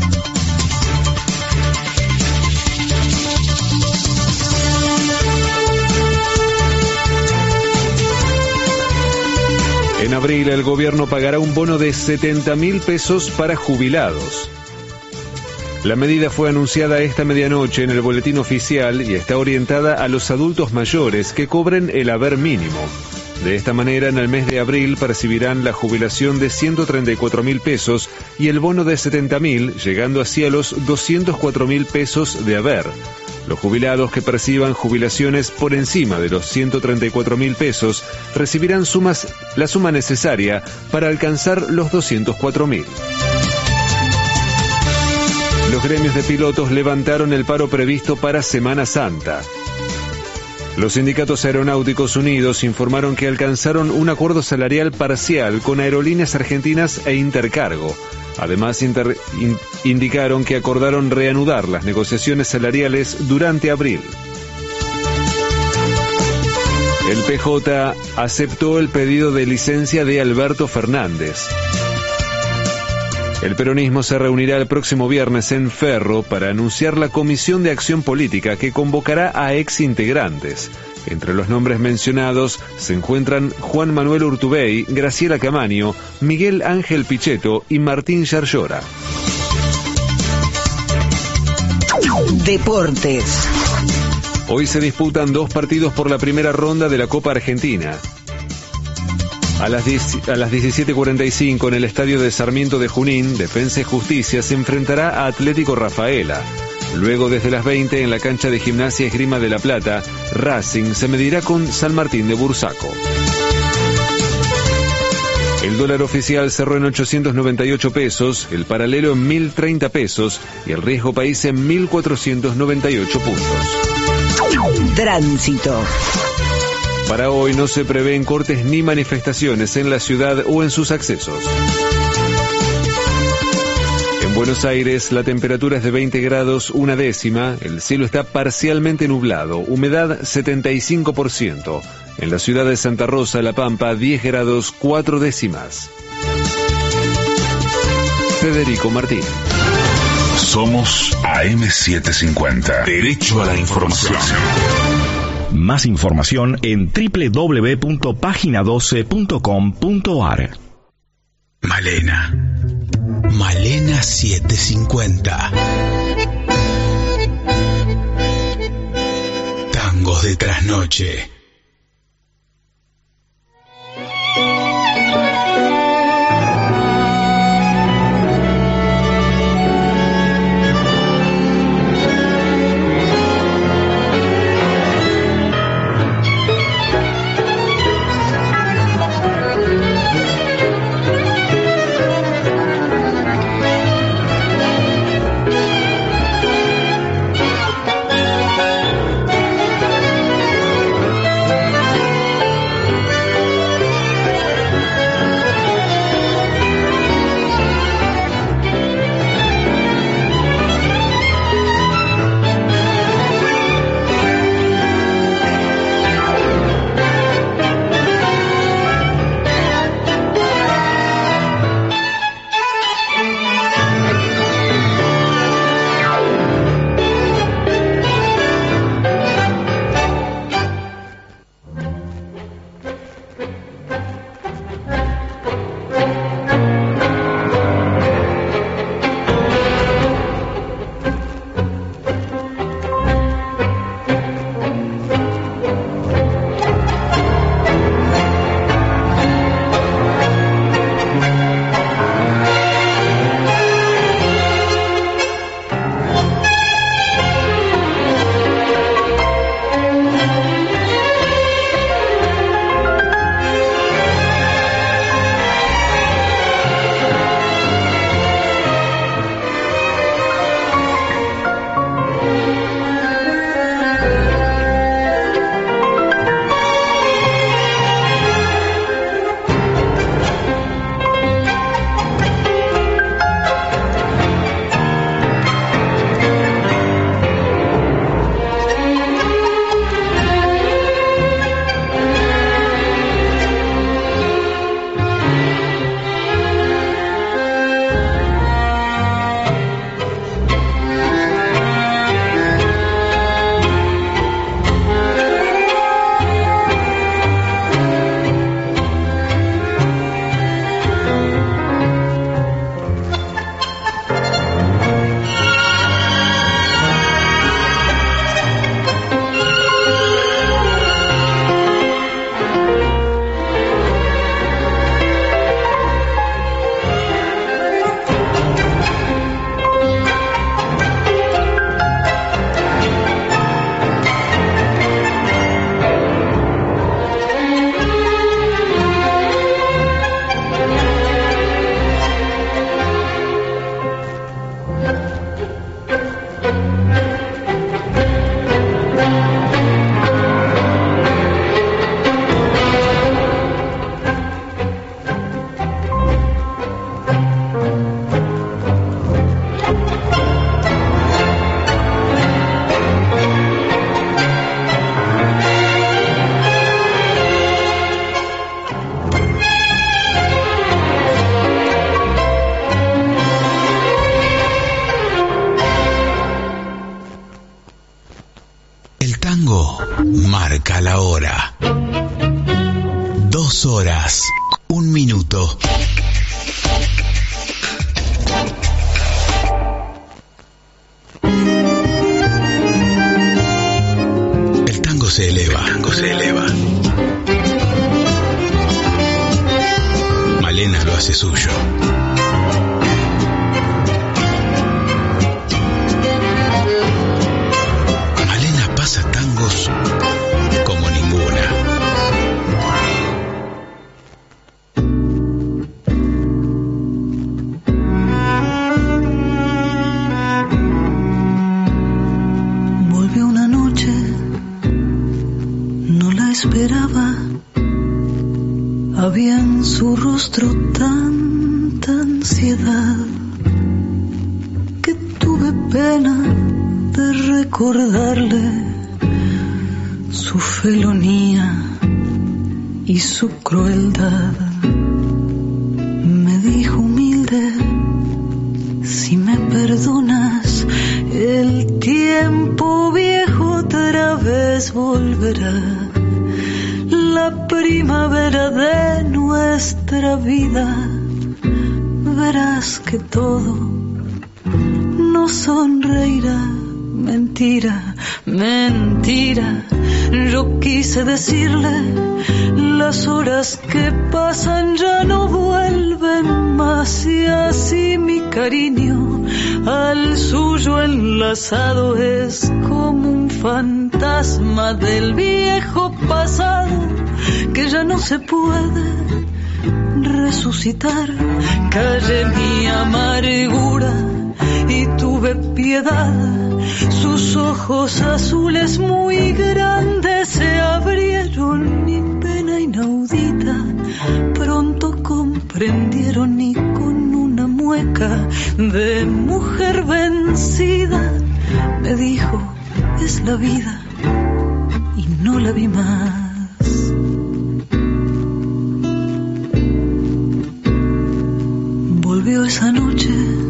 En abril el gobierno pagará un bono de 70.000 pesos para jubilados. La medida fue anunciada esta medianoche en el boletín oficial y está orientada a los adultos mayores que cobren el haber mínimo. De esta manera, en el mes de abril percibirán la jubilación de 134.000 pesos y el bono de 70.000, llegando así a los 204.000 pesos de haber. Los jubilados que perciban jubilaciones por encima de los 134.000 pesos recibirán la suma necesaria para alcanzar los 204.000. Los gremios de pilotos levantaron el paro previsto para Semana Santa. Los sindicatos aeronáuticos unidos informaron que alcanzaron un acuerdo salarial parcial con Aerolíneas Argentinas e Intercargo. Además, indicaron que acordaron reanudar las negociaciones salariales durante abril. El PJ aceptó el pedido de licencia de Alberto Fernández. El peronismo se reunirá el próximo viernes en Ferro para anunciar la Comisión de Acción Política que convocará a exintegrantes. Entre los nombres mencionados se encuentran Juan Manuel Urtubey, Graciela Camaño, Miguel Ángel Pichetto y Martín Yarlora. Deportes. Hoy se disputan dos partidos por la primera ronda de la Copa Argentina. A las 17:45 en el estadio de Sarmiento de Junín, Defensa y Justicia se enfrentará a Atlético Rafaela. Luego, desde las 20, en la cancha de Gimnasia Esgrima de La Plata, Racing se medirá con San Martín de Bursaco. El dólar oficial cerró en 898 pesos, el paralelo en 1.030 pesos y el riesgo país en 1.498 puntos. Tránsito. Para hoy no se prevén cortes ni manifestaciones en la ciudad o en sus accesos. En Buenos Aires la temperatura es de 20 grados una décima, el cielo está parcialmente nublado, humedad 75%. En la ciudad de Santa Rosa, La Pampa, 10 grados 4 décimas. Federico Martín. Somos AM750. Derecho a la información. Más información en www.pagina12.com.ar. Malena 750. Tangos de trasnoche. Marca la hora. 2 horas, 1 minuto. El tango se eleva. El tango se eleva. lo hace suyo. Malena pasa tangos como ninguna. Volvió una noche, no la esperaba. Había en su rostro tanta ansiedad que tuve pena de recordarle su felonía y su crueldad. Me dijo humilde, si me perdonas, el tiempo viejo otra vez volverá. La primavera de nuestra vida, verás que todo nos sonreirá. Mentira, mentira, yo quise decirle, las horas que pasan ya no vuelven más, y así mi cariño al suyo enlazado es como un fantasma del viejo pasado que ya no se puede resucitar. Callé mi amargura y tuve piedad. Sus ojos azules muy grandes se abrieron, mi pena inaudita pronto comprendieron, y con una mueca de mujer vencida me dijo, es la vida, y no la vi más. Volvió esa noche,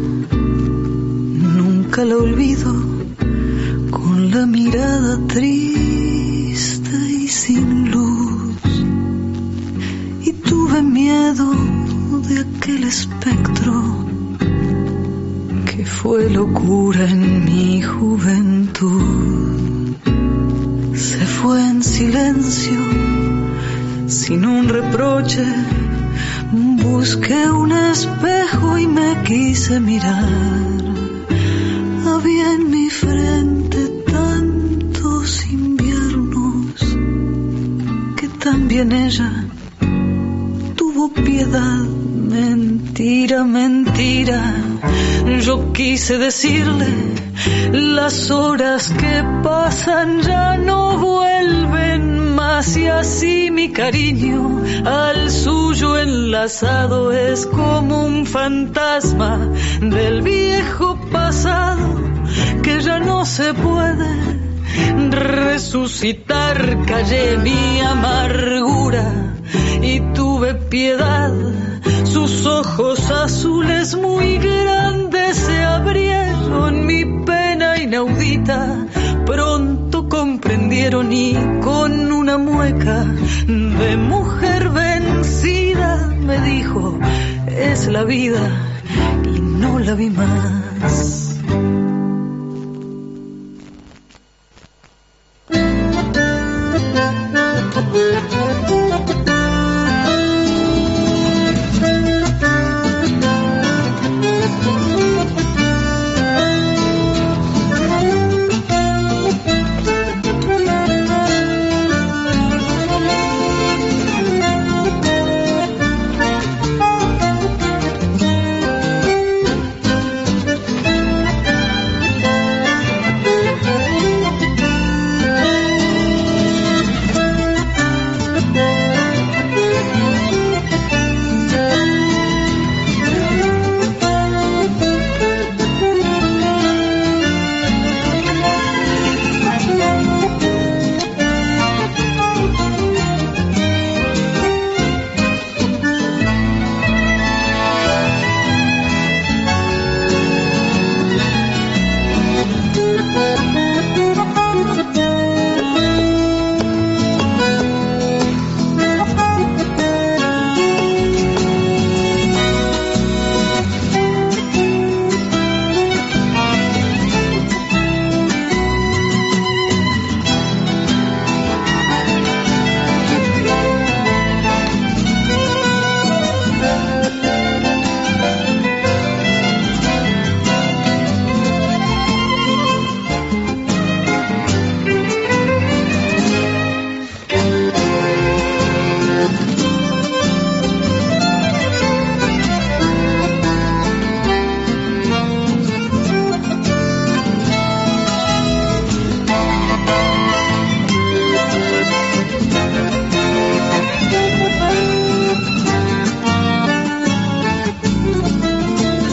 nunca la olvido, con la mirada triste y sin luz. Y tuve miedo de aquel espectro que fue locura en mi juventud. Se fue en silencio, sin un reproche. Busqué un espejo y me quise mirar. Había en mi frente tantos inviernos que también ella tuvo piedad. Mentira, mentira, yo quise decirle, las horas que pasan ya no vuelven más, y así mi cariño al suyo enlazado es como un fantasma del viejo pasado que ya no se puede resucitar. Callé mi amargura y tuve piedad. Sus ojos azules muy grandes se abrieron, mi pena inaudita pronto comprendieron, y con una mueca de mujer vencida me dijo, es la vida, y no la vi más.